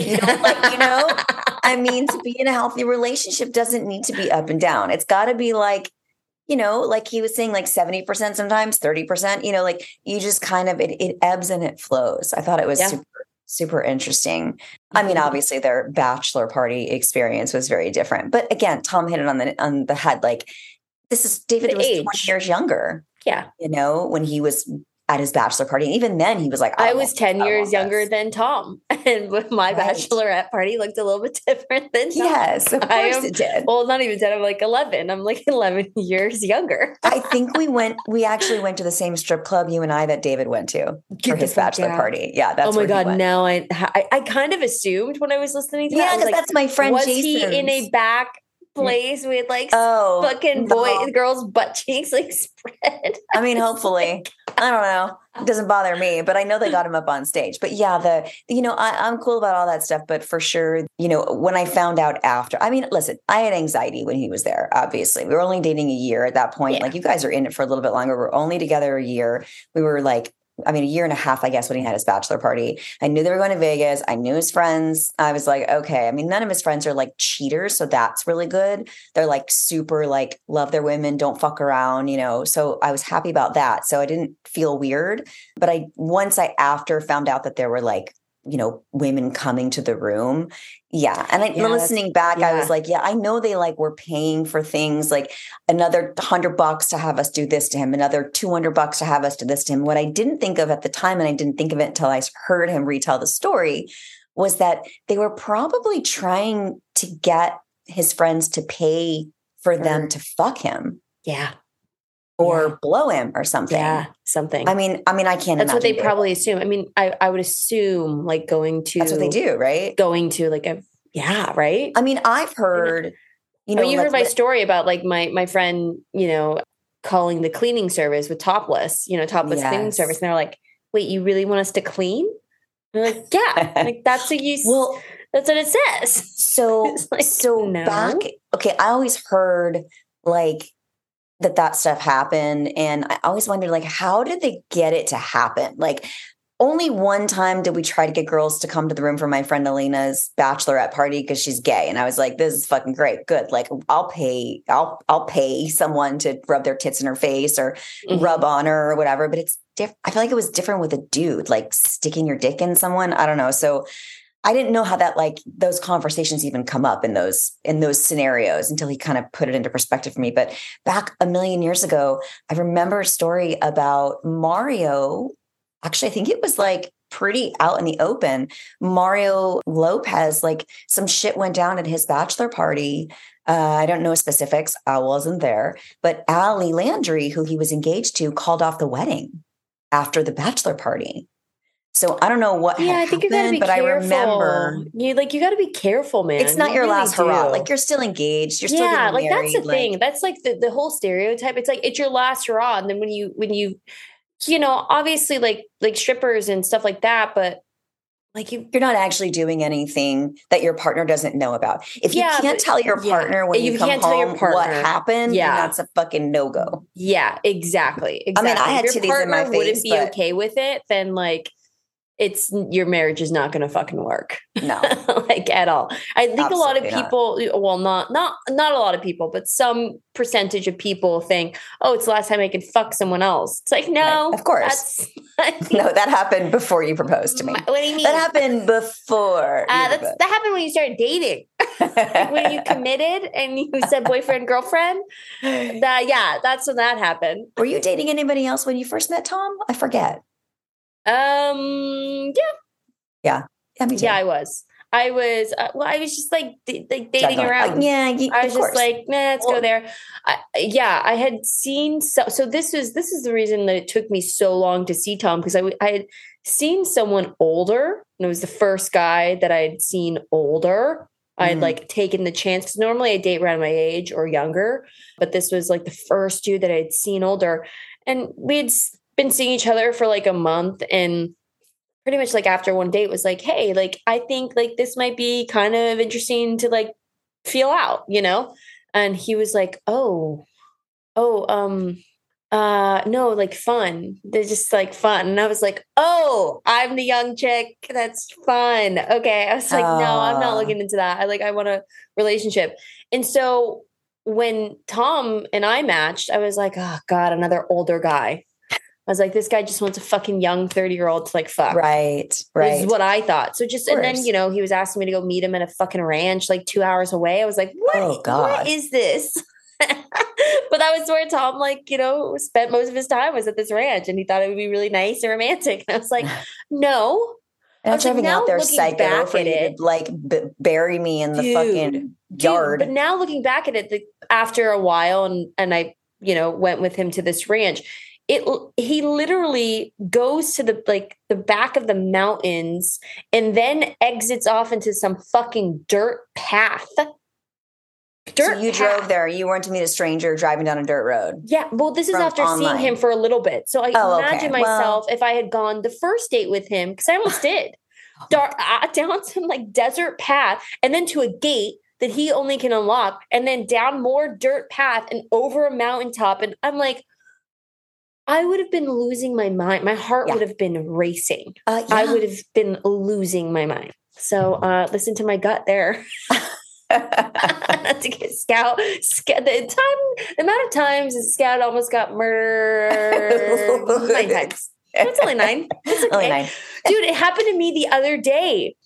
I mean, to be in a healthy relationship doesn't need to be up and down. It's got to be like, like he was saying, like 70% sometimes, 30%, like you just kind of, it ebbs and it flows. I thought it was super interesting. I mean, obviously their bachelor party experience was very different, but again, Tom hit it on the head. Like David was 20 years younger. Yeah. When he was at his bachelor party. And even then he was like, I was 10 years younger than Tom. And my bachelorette party looked a little bit different than Tom. Yes, of course it did. Well, not even 10, I'm like 11. I'm like 11 years younger. I think we actually went to the same strip club, you and I, that David went to for his bachelor party. Yeah, that's oh my God, now I kind of assumed when I was listening to that. Yeah, because that's my friend Jason. Was he in a back place with like fucking girls' butt cheeks like spread? I mean, hopefully. I don't know. It doesn't bother me, but I know they got him up on stage. But yeah, I'm cool about all that stuff. But for sure, when I found out after, I mean, listen, I had anxiety when he was there. Obviously, we were only dating a year at that point. Yeah. Like you guys are in it for a little bit longer. We're only together a year. We were like, a year and a half, I guess, when he had his bachelor party. I knew they were going to Vegas. I knew his friends. I was like, okay. I mean, none of his friends are like cheaters. So that's really good. They're like super like love their women, don't fuck around, So I was happy about that. So I didn't feel weird. But once I found out that there were like, women coming to the room. Yeah. And listening back, I was like, I know they like were paying for things like another $100 to have us do this to him, another $200 to have us do this to him. What I didn't think of at the time, and I didn't think of it until I heard him retell the story, was that they were probably trying to get his friends to pay for them to fuck him. Yeah. Or blow him or something. Yeah, something. I mean, I can't. That's what they probably assume. I mean, I would assume like going to. That's what they do, right? Going to like right. I mean, I've heard. You heard my story about like my friend, calling the cleaning service with Topless, cleaning service, and they're like, "Wait, you really want us to clean?" And they're like, "Yeah, like that's what you." Well, That's what it says. So, no. back, okay, I always heard like that stuff happened. And I always wondered, like, how did they get it to happen? Like, only one time did we try to get girls to come to the room for my friend Alina's bachelorette party because she's gay. And I was like, this is fucking great. Good. Like, I'll pay someone to rub their tits in her face or rub on her or whatever. But it's different. I feel like it was different with a dude, like sticking your dick in someone. I don't know. So I didn't know how that, like, those conversations even come up in those scenarios until he kind of put it into perspective for me. But back a million years ago, I remember a story about Mario. Actually, I think it was like pretty out in the open. Mario Lopez, like some shit went down at his bachelor party. I don't know specifics. I wasn't there. But Allie Landry, who he was engaged to, called off the wedding after the bachelor party. So I don't know what I think you gotta be but careful. I remember you got to be careful, man. It's not your last hurrah. Like, you're still engaged. You're still getting married. That's the thing. That's like the whole stereotype. It's like it's your last hurrah, and then when you obviously like strippers and stuff like that, but like you're not actually doing anything that your partner doesn't know about. If you can't tell your partner when you come home what happened, then that's a fucking no-go. Yeah, exactly. I mean, I had titties in my face, wouldn't be okay with it, then like it's your marriage is not going to fucking work. No, like at all. I think a lot of people, well, not a lot of people, but some percentage of people think, oh, it's the last time I could fuck someone else. It's like, no, of course. No, that happened before you proposed to me. What do you mean? That happened before. That happened when you started dating. Like when you committed and you said boyfriend, girlfriend. That's when that happened. Were you dating anybody else when you first met Tom? I forget. Yeah, me too. Yeah, I was. I was just like dating around. I was just like, nah, let's go there. I had seen so this is the reason that it took me so long to see Tom, because I had seen someone older, and it was the first guy that I had seen older. I had like taken the chance, because normally I date around my age or younger, but this was like the first dude that I had seen older, and we had been seeing each other for like a month, and pretty much like after one date was like, hey, like I think like this might be kind of interesting to like feel out, and he was like, no, like fun. They're just like fun. And I was like, oh, I'm the young chick. That's fun. Okay. I was like, no, I'm not looking into that. I want a relationship. And so when Tom and I matched, I was like, oh God, another older guy. I was like, this guy just wants a fucking young 30-year-old to like fuck. Right. This is what I thought. So just, and then, he was asking me to go meet him at a fucking ranch like 2 hours away. I was like, what? Oh, God. What is this? But that was where Tom, spent most of his time was at this ranch, and he thought it would be really nice and romantic. And I was like, no. And I'm driving out there psycho for you to bury me in the fucking yard. But now looking back at it, after a while, and I, went with him to this ranch, he literally goes to the back of the mountains and then exits off into some fucking dirt path. So you drove there. You weren't to meet a stranger driving down a dirt road. Yeah. Well, this is after seeing him for a little bit. So I imagine myself if I had gone the first date with him, because I almost did, down some like desert path and then to a gate that he only can unlock, and then down more dirt path and over a mountaintop. And I'm like, I would have been losing my mind. My heart would have been racing. I would have been losing my mind. So listen to my gut there. To get Scout. The amount of times that Scout almost got murdered. 9 times. It's only 9. It's okay. Only 9. Dude, it happened to me the other day.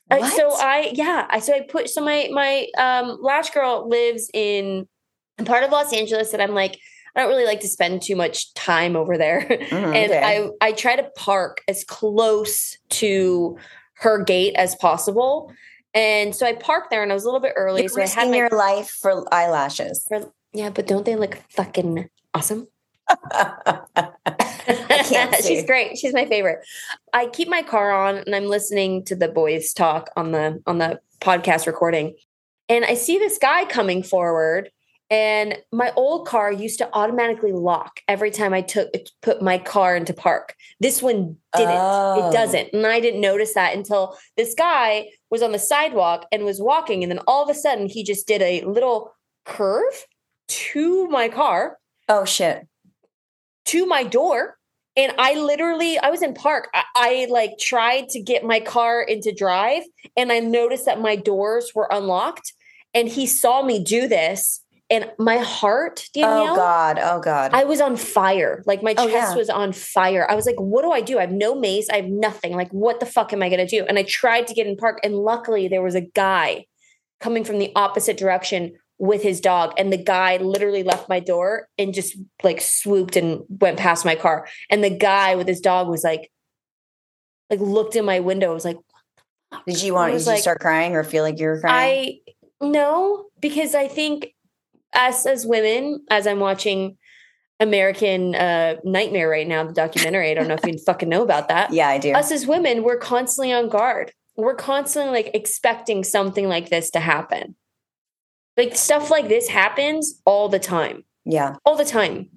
My last girl lives in a part of Los Angeles that I'm like, I don't really like to spend too much time over there. And I try to park as close to her gate as possible. And so I parked there, and I was a little bit early. You're risking your life for eyelashes. Yeah, but don't they look fucking awesome? I can't see. She's great. She's my favorite. I keep my car on, and I'm listening to the boys talk on the podcast recording. And I see this guy coming forward. And my old car used to automatically lock every time I put my car into park. This one didn't. It doesn't. And I didn't notice that until this guy was on the sidewalk and was walking. And then all of a sudden he just did a little curve to my car. Oh, shit. To my door. And I was in park. I like tried to get my car into drive and I noticed that my doors were unlocked and he saw me do this. And my heart, Danielle. Oh God. I was on fire. Like my chest was on fire. I was like, what do I do? I have no mace. I have nothing. Like, what the fuck am I going to do? And I tried to get in park. And luckily there was a guy coming from the opposite direction with his dog. And the guy literally left my door and just like swooped and went past my car. And the guy with his dog was like looked in my window. I was like, did you start crying or feel like you were crying? No, because I think, us as women, as I'm watching American Nightmare right now, the documentary, I don't know if you fucking know about that. Yeah, I do. Us as women, we're constantly on guard. We're constantly like expecting something like this to happen. Like stuff like this happens all the time. Yeah. All the time.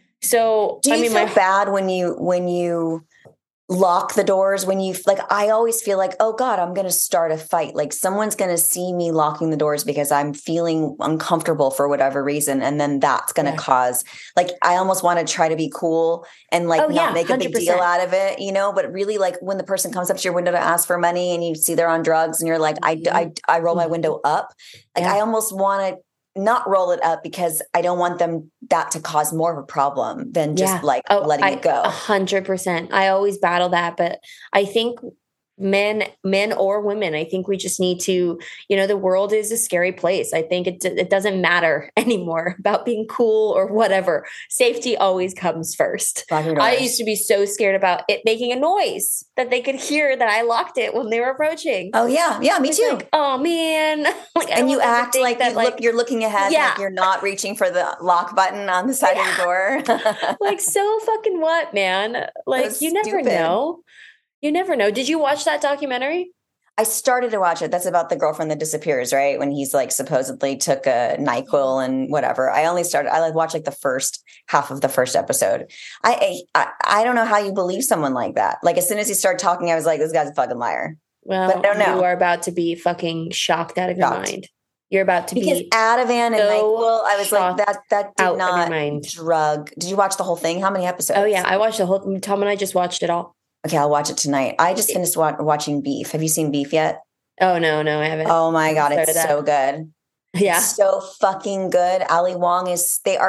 So do you feel bad when you lock the doors, when you like, I always feel like, oh God, I'm going to start a fight. Like someone's going to see me locking the doors because I'm feeling uncomfortable for whatever reason. And then that's going to cause, like, I almost want to try to be cool and like not make a big 100%. Deal out of it, you know, but really like when the person comes up to your window to ask for money and you see they're on drugs and you're like, I roll my window up. Like I almost want to not roll it up because I don't want that to cause more of a problem than just letting it go. 100%. I always battle that, but I think men or women, I think we just need to, the world is a scary place. I think it doesn't matter anymore about being cool or whatever. Safety always comes first. I used to be so scared about it making a noise that they could hear that I locked it when they were approaching. Oh yeah. Yeah. Me too. Like, oh man. And you act like you're looking ahead. Yeah. Like you're not reaching for the lock button on the side of your door. Like so fucking what, man? Like you never know. You never know. Did you watch that documentary? I started to watch it. That's about the girlfriend that disappears, right? When he's like supposedly took a NyQuil and whatever. I watched like the first half of the first episode. I don't know how you believe someone like that. Like as soon as he started talking, I was like, this guy's a fucking liar. Well, but I don't know. You are about to be fucking shocked out of your mind. You're about to because be Ativan and NyQuil. I was like, that did not drug. Did you watch the whole thing? How many episodes? Oh yeah, I watched the whole. Tom and I just watched it all. Okay, I'll watch it tonight. I just finished watching Beef. Have you seen Beef yet? Oh, no, I haven't. Oh my God, it's so good. Yeah. It's so fucking good. Ali Wong it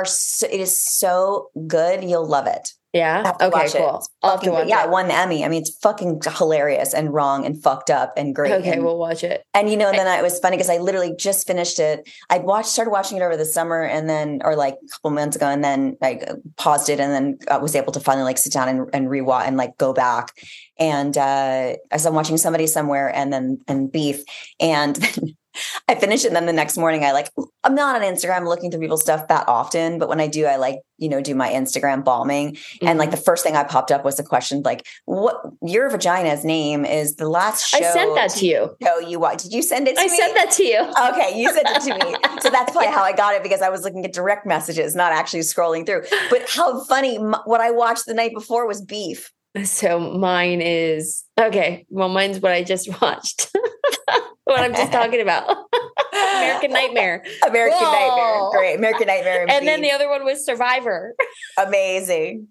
is so good. You'll love it. Yeah. Okay, cool. I'll have to watch it. Yeah, it won the Emmy. I mean, it's fucking hilarious and wrong and fucked up and great. Okay, we'll watch it. And then it was funny because I literally just finished it. I started watching it over the summer or like a couple months ago, and then I paused it and then I was able to finally like sit down and rewatch and like go back. And as I'm watching Somebody Somewhere and Beef, and I finish it. And then the next morning I'm not on Instagram looking through people's stuff that often, but when I do, I do my Instagram balming. Mm-hmm. And like the first thing I popped up was the question, like, what your vagina's name is the last show. I sent that to you. Oh, you what? Did you send it to me? I sent that to you. Okay. You sent it to me. So that's probably how I got it because I was looking at direct messages, not actually scrolling through, but how funny. What I watched the night before was Beef. So mine is okay. Well, mine's what I just watched. What I'm just talking about. American Nightmare. Nightmare. Great. American Nightmare. And then the other one was Survivor. Amazing.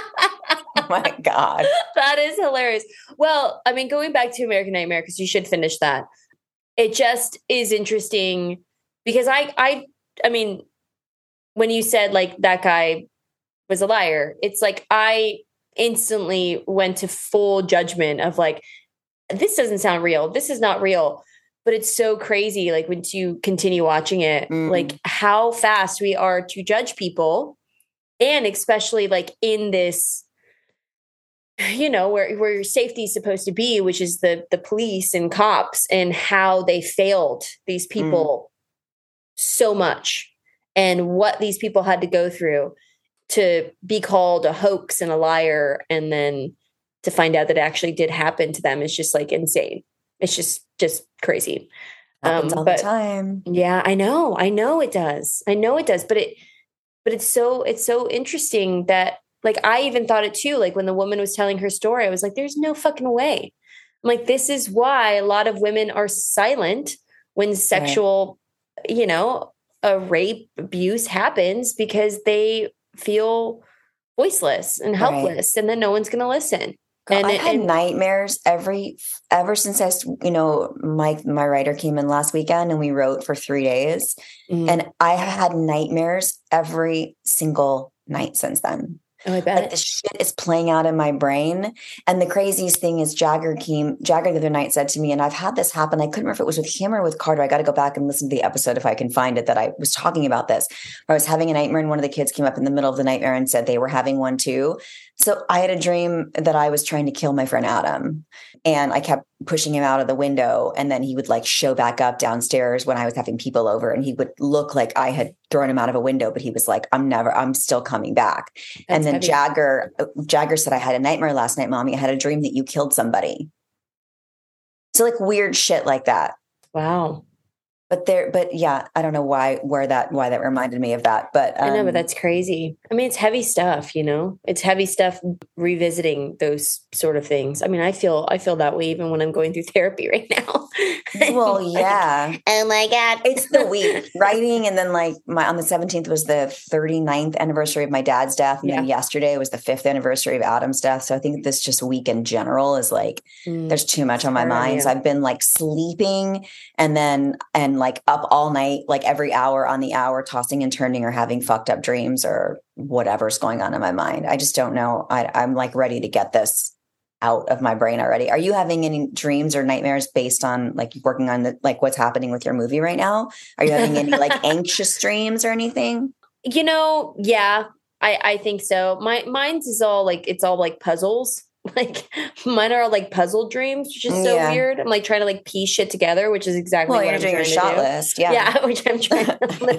Oh my God. That is hilarious. Well, I mean, going back to American Nightmare, because you should finish that. It just is interesting because I mean, when you said like that guy was a liar, it's like I instantly went to full judgment of like, this doesn't sound real. This is not real. But it's so crazy, like, once you continue watching it, like, how fast we are to judge people. And especially, like, in this, where your safety is supposed to be, which is the police and cops, and how they failed these people so much. And what these people had to go through to be called a hoax and a liar, and then to find out that it actually did happen to them is just, like, insane. It's just crazy. Happens all the time. Yeah, I know it does. But it's so interesting that like, I even thought it too. Like when the woman was telling her story, I was like, there's no fucking way. I'm like, this is why a lot of women are silent when sexual, rape, abuse happens, because they feel voiceless and helpless, and then no one's going to listen. God, I've had nightmares ever since my writer came in last weekend and we wrote for 3 days, and I have had nightmares every single night since then. Oh, I bet. Like the shit is playing out in my brain. And the craziest thing is Jagger the other night said to me, and I've had this happen, I couldn't remember if it was with him or with Carter. I got to go back and listen to the episode if I can find it, that I was talking about this. Where I was having a nightmare and one of the kids came up in the middle of the nightmare and said they were having one too. So I had a dream that I was trying to kill my friend Adam, and I kept pushing him out of the window, and then he would like show back up downstairs when I was having people over, and he would look like I had thrown him out of a window, but he was like, I'm still coming back. That's and then heavy. Jagger said, I had a nightmare last night, Mommy. I had a dream that you killed somebody. So like weird shit like that. Wow. But yeah, I don't know why that reminded me of that. But I know, but that's crazy. I mean, it's heavy stuff, it's heavy stuff revisiting those sort of things. I mean, I feel that way even when I'm going through therapy right now. Well, yeah. Oh my God. It's the week writing. And then like on the 17th was the 39th anniversary of my dad's death. And then yesterday was the 5th anniversary of Adam's death. So I think this just week in general is like, there's too much on my mind. Yeah. So I've been like sleeping and like up all night, like every hour on the hour, tossing and turning or having fucked up dreams or whatever's going on in my mind. I just don't know. I'm like ready to get this out of my brain already. Are you having any dreams or nightmares based on like working on what's happening with your movie right now? Are you having any like anxious dreams or anything? Yeah, I think so. Mine's is all like, it's all like puzzles. Like mine are like puzzle dreams, which is so weird. I'm like trying to like piece shit together, which is exactly what I'm trying to shot do. List, yeah, which I'm trying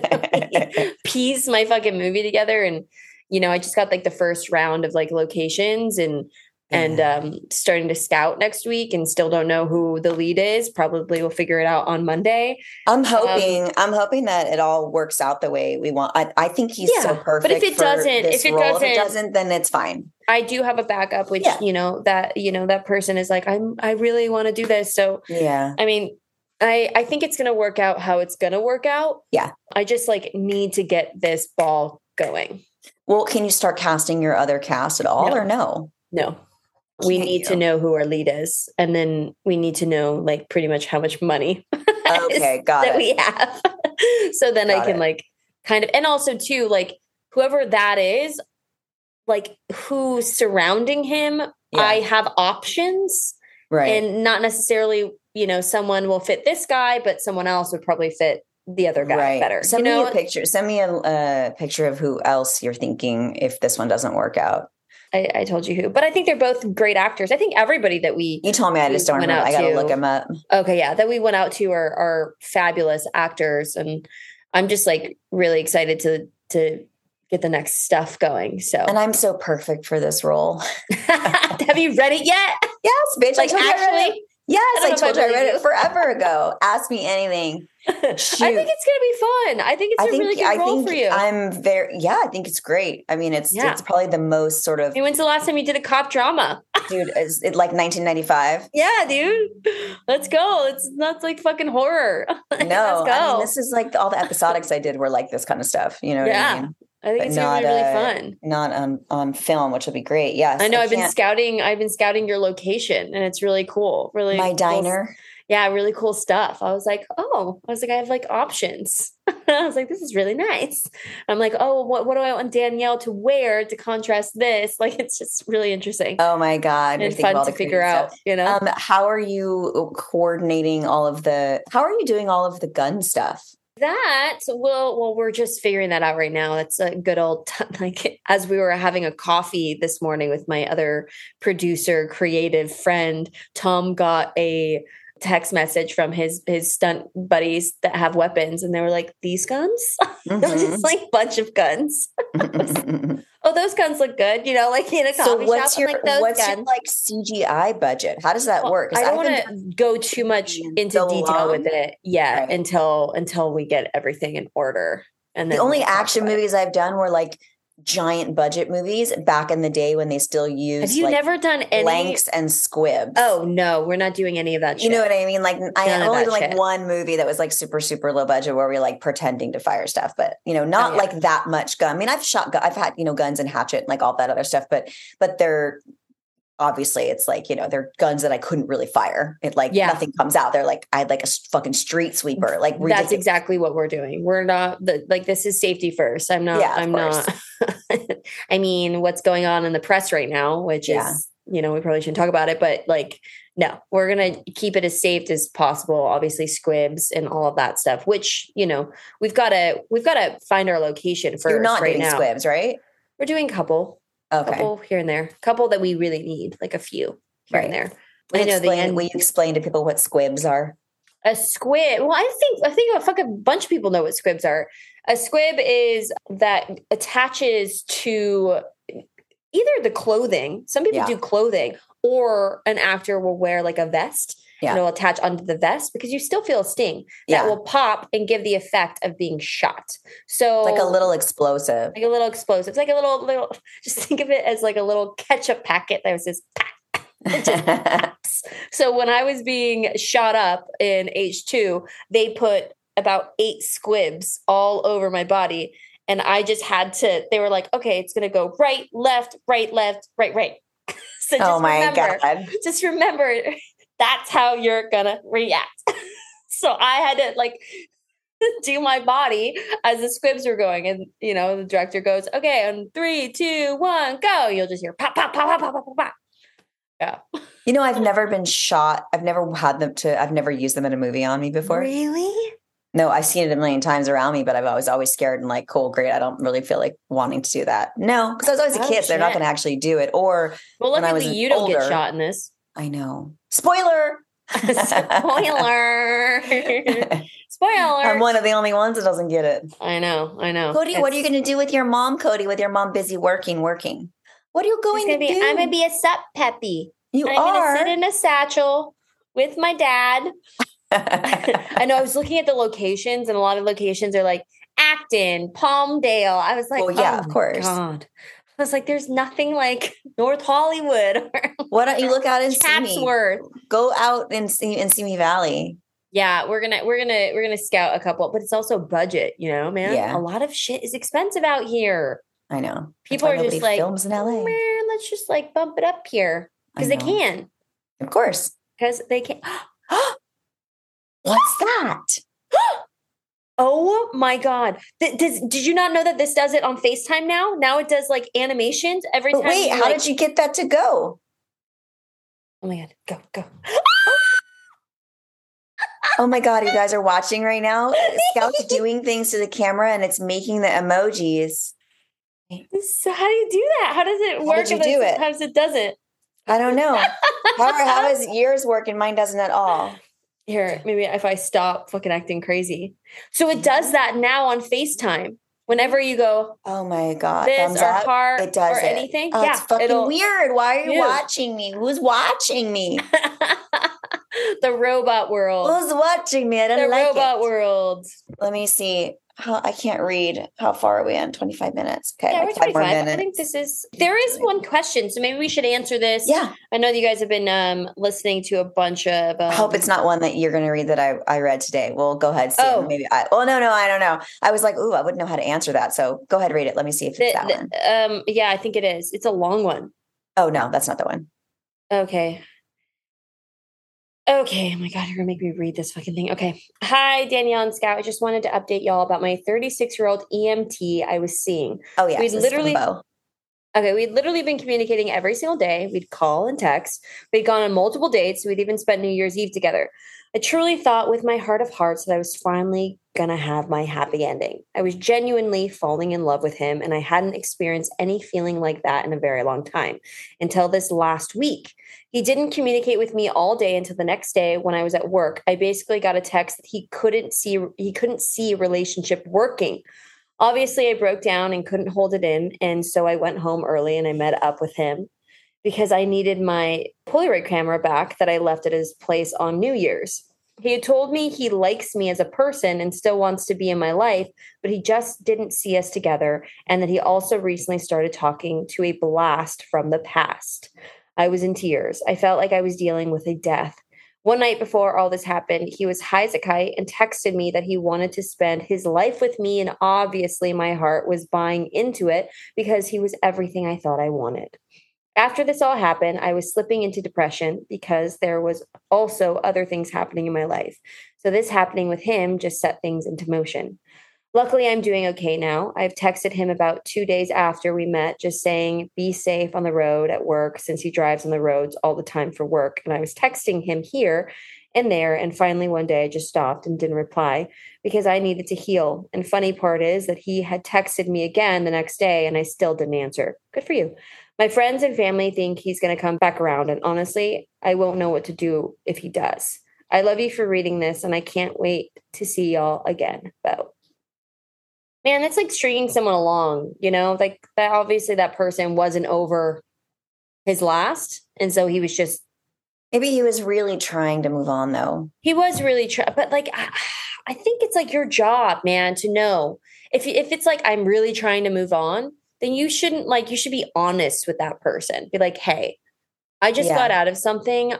to piece my fucking movie together. And I just got like the first round of like locations and starting to scout next week, and still don't know who the lead is. Probably we'll figure it out on Monday. I'm hoping that it all works out the way we want. I think he's so perfect. But if it doesn't, then it's fine. I do have a backup, which that person is like, I really want to do this. So yeah, I mean, I think it's going to work out how it's going to work out. Yeah, I just like need to get this ball going. Well, can you start casting your other cast at all, or no? No. We need to know who our lead is, and then we need to know like pretty much how much money that we have. So then I can like kind of, and also too, like whoever that is, like who's surrounding him, I have options, right? And not necessarily, someone will fit this guy, but someone else would probably fit the other guy better. Send me a picture. Send me a picture of who else you're thinking if this one doesn't work out. I told you who, but I think they're both great actors. I think everybody that you told me, I just don't remember. I got to look them up. Okay. Yeah. That we went out to are fabulous actors. And I'm just like really excited to get the next stuff going. So, and I'm so perfect for this role. Have you read it yet? Yes, bitch. Like actually? Yes, I told you I read it forever ago. Ask me anything. Shoot. I think it's going to be fun. I think it's a really good role for you. I think it's great. I mean, it's probably the most sort of. Hey, when's the last time you did a cop drama? Dude, is it like 1995? Yeah, dude. Let's go. It's not like fucking horror. No, let's go. I mean, this is like all the episodics I did were like this kind of stuff. You know what I mean? I think it's really, really fun. Not on film, which will be great. Yes. I know. I've been scouting your location, and it's really cool. Really, my diner. Yeah, really cool stuff. I was like, I have like options. I was like, this is really nice. I'm like, what do I want Danielle to wear to contrast this? Like, it's just really interesting. Oh my God. And fun to figure out, how are you coordinating how are you doing all of the gun stuff? We're just figuring that out right now. That's a good old, like, as we were having a coffee this morning with my other producer, creative friend, Tom got a text message from his stunt buddies that have weapons, and they were like, these guns? It was just like a bunch of guns. I oh, those guns look good, you know, like in a coffee shop. What's your guns. like CGI budget? How does that work? I don't want to go too much into detail with it yet until we get everything in order. And then the only action movies I've done were like giant budget movies back in the day when they still used. Have you never done any blanks and squibs? Oh no, we're not doing any of that. You know what I mean? Like I only did like one movie that was like super, super low budget where we like pretending to fire stuff, but you know, not like that much gun. I mean, I've had, you know, guns and hatchet and like all that other stuff, but they're obviously it's like, you know, they're guns that I couldn't really fire. It like nothing comes out. They're like, I had like a fucking street sweeper. Like ridiculous. That's exactly what we're doing. We're not like, this is safety first. I'm not, I mean, what's going on in the press right now, which is, you know, we probably shouldn't talk about it, but like, no, we're going to keep it as safe as possible. Obviously squibs and all of that stuff, which, you know, we've got to find our location first. You're not doing squibs, right? We're doing a couple. Okay. Couple here and there. Couple that we really need, like a few here and there. Will you explain to people what squibs are? A squib. Well, I think a fucking bunch of people know what squibs are. A squib is that attaches to either the clothing. Some people do clothing, or an actor will wear like a vest. Yeah. And it'll attach onto the vest because you still feel a sting that will pop and give the effect of being shot. So it's like a little explosive. Like a little explosive. It's like a little, just think of it as like a little ketchup packet that was just So when I was being shot up in H2, they put about 8 squibs all over my body. And I just had to, they were like, okay, it's going to go right, left, right, left, right, right. So God. Just remember, that's how you're gonna react. So I had to like do my body as the squibs were going. And, you know, the director goes, okay, on 3, 2, 1, go. You'll just hear pop, pop, pop, pop, pop, pop, pop. Yeah. You know, I've never been shot. I've never used them in a movie on me before. Really? No, I've seen it a million times around me, but I was always scared and like, cool, great. I don't really feel like wanting to do that. No, because I was always a kid. So they're not going to actually do it. Or well, luckily you don't get shot in this. I know. Spoiler. Spoiler. Spoiler. I'm one of the only ones that doesn't get it. I know. Cody, what are you going to do with your mom, Cody, with your mom busy working? What are you going to do? I'm going to be a sup peppy. I'm going to sit in a satchel with my dad. I know I was looking at the locations and a lot of locations are like Acton, Palmdale. I was like, of course. God. I was like, there's nothing like North Hollywood. Why don't you look out and Chatsworth? See me? Go out and see in Simi Valley. Yeah, we're gonna scout a couple, but it's also budget, you know, man. Yeah. A lot of shit is expensive out here. I know. People are just like, films in LA. Man, let's just like bump it up here because they can. Of course, because they can. What's that? Oh my God. Did you not know that this does it on FaceTime now? Now it does like animations every time. Wait, how did you get that to go? Oh my God. Go. Oh my God, you guys are watching right now. Scout's doing things to the camera and it's making the emojis. So how do you do that? How does it work? How did you do it? Sometimes it doesn't. I don't know. How is yours working? Mine doesn't at all. Here, maybe if I stop fucking acting crazy. So it does that now on FaceTime. Whenever you go, oh my God, this thumbs or up, heart it does or anything. Oh, yeah, it's fucking weird. Why are you watching me? Who's watching me? The robot world. Who's watching me? I don't like it. The robot world. Let me see. I can't read. How far are we in? 25 minutes. Okay, yeah, we're 25. I think there is one question, so maybe we should answer this. Yeah. I know that you guys have been listening to a bunch of... I hope it's not one that you're going to read that I read today. Well, go ahead. See it. Maybe no, I don't know. I was like, ooh, I wouldn't know how to answer that. So go ahead, read it. Let me see if it's that one. Yeah, I think it is. It's a long one. Oh, no, that's not the one. Okay. Oh my God, you're going to make me read this fucking thing. Okay. Hi, Danielle and Scout. I just wanted to update y'all about my 36-year-old EMT I was seeing. Oh, yeah. We'd literally been communicating every single day. We'd call and text. We'd gone on multiple dates. We'd even spent New Year's Eve together. I truly thought with my heart of hearts that I was finally going to have my happy ending. I was genuinely falling in love with him, and I hadn't experienced any feeling like that in a very long time until this last week. He didn't communicate with me all day until the next day when I was at work. I basically got a text that he couldn't see a relationship working. Obviously, I broke down and couldn't hold it in. And so I went home early and I met up with him because I needed my Polaroid camera back that I left at his place on New Year's. He had told me he likes me as a person and still wants to be in my life, but he just didn't see us together, and that he also recently started talking to a blast from the past. I was in tears. I felt like I was dealing with a death. One night before all this happened, he was high as a kite and texted me that he wanted to spend his life with me, and obviously my heart was buying into it because he was everything I thought I wanted. After this all happened, I was slipping into depression because there was also other things happening in my life. So this happening with him just set things into motion. Luckily, I'm doing okay now. I've texted him about 2 days after we met, just saying, be safe on the road at work, since he drives on the roads all the time for work. And I was texting him here and there. And finally, one day I just stopped and didn't reply because I needed to heal. And funny part is that he had texted me again the next day and I still didn't answer. Good for you. My friends and family think he's going to come back around. And honestly, I won't know what to do if he does. I love you for reading this, and I can't wait to see y'all again. Bo. Man, that's like stringing someone along, like that. Obviously that person wasn't over his last. And so he was just. Maybe he was really trying to move on, though. He was really trying. But like, I think it's like your job, man, to know if it's like, I'm really trying to move on, then you shouldn't you should be honest with that person. Be like, hey, I just got out of something.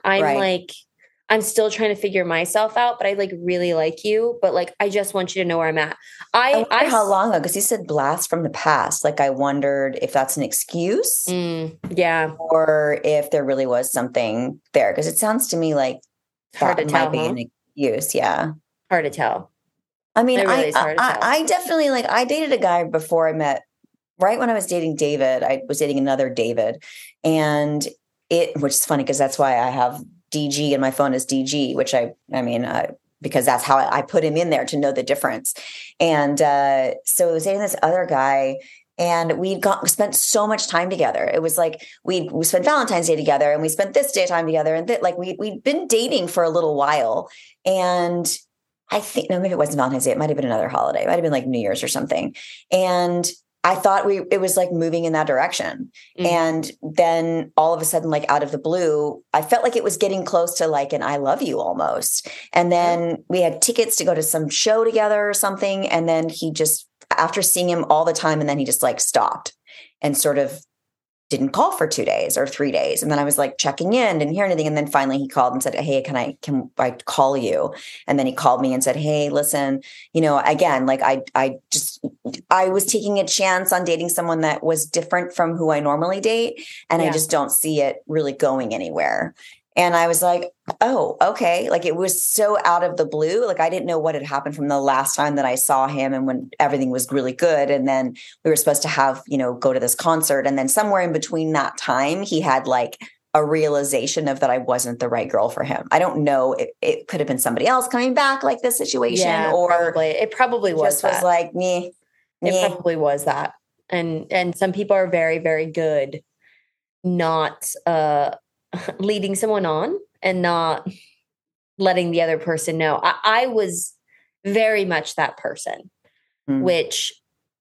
I'm still trying to figure myself out, but I really like you. But I just want you to know where I'm at. I wonder how long ago, because you said blast from the past. I wondered if that's an excuse. Yeah. Or if there really was something there. Because it sounds to me like that might be an excuse. Yeah. Hard to tell. I mean, I definitely I dated a guy before I met. Right when I was dating David, I was dating another David, which is funny because that's why I have DG and my phone is DG, which because that's how I put him in there to know the difference. And so I was dating this other guy, and we spent so much time together. It was we spent Valentine's Day together, and we spent this day time together, and we'd been dating for a little while. And I think, no, maybe it wasn't Valentine's Day. It might've been another holiday. It might've been New Year's or something. And I thought it was moving in that direction. Mm-hmm. And then all of a sudden, out of the blue, I felt like it was getting close to an I love you almost. And then we had tickets to go to some show together or something. And then he just, after seeing him all the time, and then he just stopped and sort of didn't call for 2 days or 3 days. And then I was checking in, didn't hear anything. And then finally he called and said, hey, can I call you? And then he called me and said, hey, listen, again, I was taking a chance on dating someone that was different from who I normally date. And I just don't see it really going anywhere. And I was like, oh, okay. It was so out of the blue. I didn't know what had happened from the last time that I saw him and when everything was really good. And then we were supposed to have, go to this concert. And then somewhere in between that time, he had a realization of that I wasn't the right girl for him. I don't know. It could have been somebody else coming back this situation, or it probably was just was me. It probably was that. And some people are very, very good not leading someone on and not letting the other person know. I was very much that person, which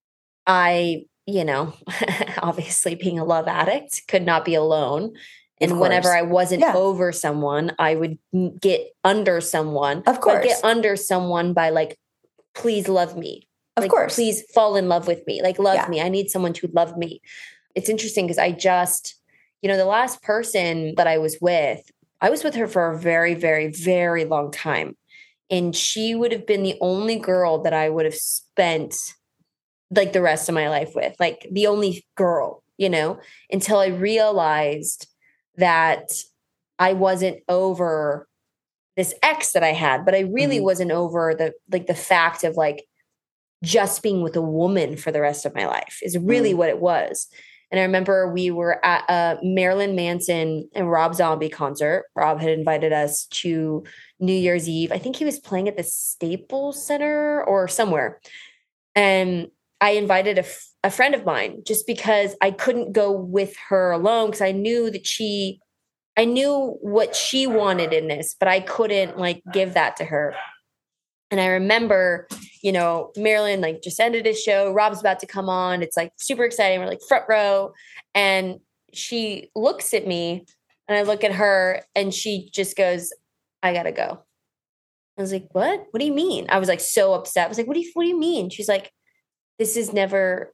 I, obviously being a love addict, could not be alone. And whenever I wasn't over someone, I would get under someone. Of course. I'd get under someone by please love me. Of course. Please fall in love with me. Love me. I need someone to love me. It's interesting because I just, the last person that I was with her for a very, very, very long time. And she would have been the only girl that I would have spent the rest of my life with, the only girl, until I realized that I wasn't over this ex that I had, but I really wasn't over the fact of just being with a woman for the rest of my life is really what it was. And I remember we were at a Marilyn Manson and Rob Zombie concert. Rob had invited us to New Year's Eve. I think he was playing at the Staples Center or somewhere. And I invited a friend of mine just because I couldn't go with her alone, because I knew that I knew what she wanted in this, but I couldn't give that to her. And I remember, Marilyn like just ended his show. Rob's about to come on. It's like super exciting. We're like front row. And she looks at me and I look at her and she just goes, I gotta go. I was like, what? What do you mean? I was like so upset. I was like, what do you mean? She's like, this is never.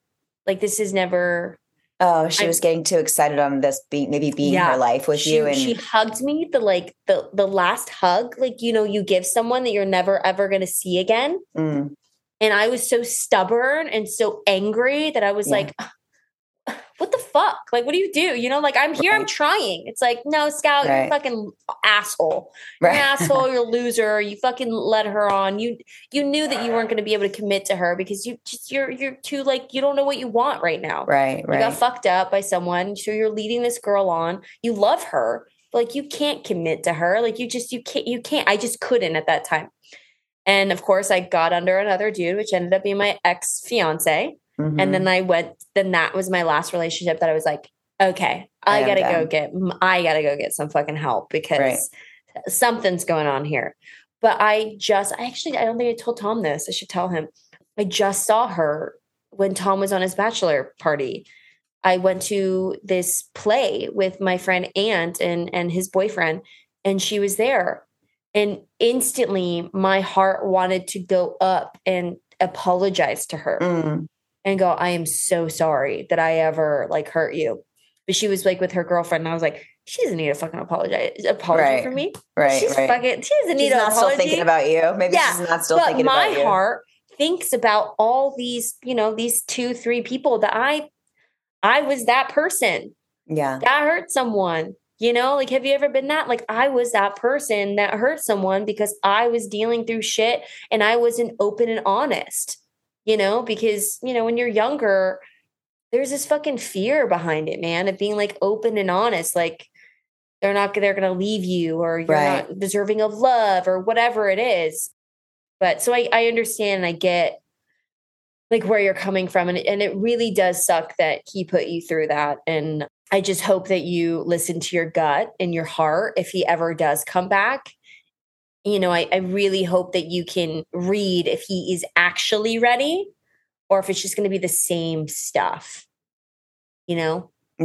Oh, she was getting too excited on this being her life with you. And she hugged me the last hug, like, you give someone that you're never, ever going to see again. Mm. And I was so stubborn and so angry that I was like, what the fuck? Like, what do you do? Like I'm here, I'm trying. It's like, no, Scout, you're a fucking asshole. You're an asshole, you're a loser. You fucking led her on. You knew that you weren't going to be able to commit to her because you're too like, you don't know what you want right now. Right. You got fucked up by someone. So you're leading this girl on. You love her, but like you can't commit to her. Like you can't. I just couldn't at that time. And of course I got under another dude, which ended up being my ex-fiance. Mm-hmm. And then that was my last relationship that I was like, okay, I gotta go get some fucking help because something's going on here. But I don't think I told Tom this. I should tell him. I just saw her when Tom was on his bachelor party. I went to this play with my friend Ant and his boyfriend, and she was there. And instantly my heart wanted to go up and apologize to her. Mm. And go, I am so sorry that I ever like hurt you. But she was like with her girlfriend. And I was like, she doesn't need to fucking apology for me. Right. She doesn't need she's to not apology. Still thinking about you. Maybe she's not still thinking about you. But my heart thinks about all these, these 2-3 people that I was that person. Yeah. That hurt someone. Like, have you ever been that? Like, I was that person that hurt someone because I was dealing through shit and I wasn't open and honest. Because, when you're younger, there's this fucking fear behind it, man, of being like open and honest. Like they're going to leave you or you're not deserving of love or whatever it is. But so I understand and I get like where you're coming from. And it really does suck that he put you through that. And I just hope that you listen to your gut and your heart if he ever does come back. I really hope that you can read if he is actually ready or if it's just going to be the same stuff, Yeah.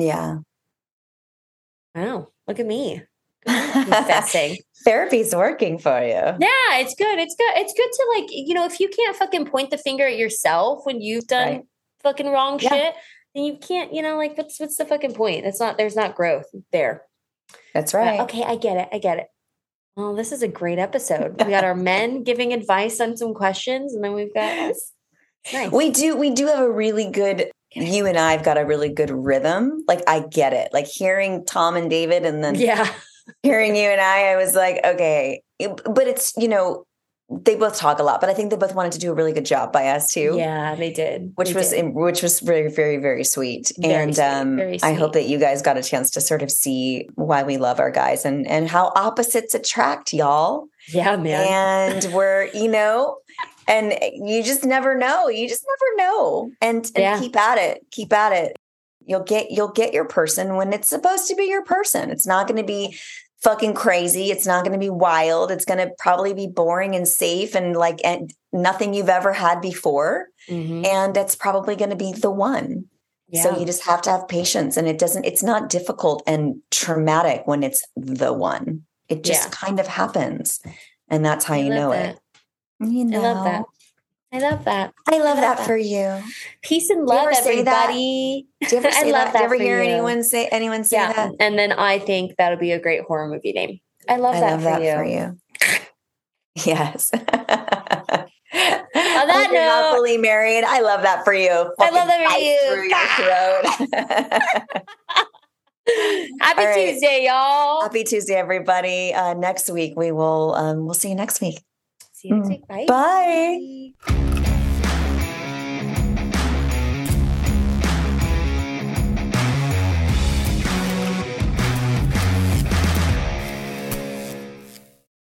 I don't know. Look at me. Confessing. Therapy's working for you. Yeah, it's good. It's good. It's good to like, if you can't fucking point the finger at yourself when you've done fucking wrong shit, then you can't, like what's the fucking point? There's not growth there. That's right. Okay. I get it. Well, this is a great episode. We got our men giving advice on some questions, and then we've got us. Nice. We do have a really good, you and I have got a really good rhythm. Like, I get it. Like, hearing Tom and David and then hearing you and I was like, okay. But it's, they both talk a lot, but I think they both wanted to do a really good job by us too. Yeah, they did. Which was very, very, very sweet. Very sweet. I hope that you guys got a chance to sort of see why we love our guys and how opposites attract, y'all. Yeah, man. And we're, and you just never know. And keep at it. You'll get your person when it's supposed to be your person. It's not going to be fucking crazy. It's not going to be wild. It's going to probably be boring and safe and nothing you've ever had before. Mm-hmm. And it's probably going to be the one. Yeah. So you just have to have patience, and it's not difficult and traumatic when it's the one. It just kind of happens. And that's how you know it. I love that. I love that. I love that for you. Peace and love, everybody. Do you ever say that? Do you ever hear anyone say that? And then I think that'll be a great horror movie name. I love that for you. Yes. On that note, happily married. I love that for you. I love that for you. Through your throat. Happy Tuesday, y'all. Happy Tuesday, everybody. Next week we'll see you next week. See you next week. Bye. Bye.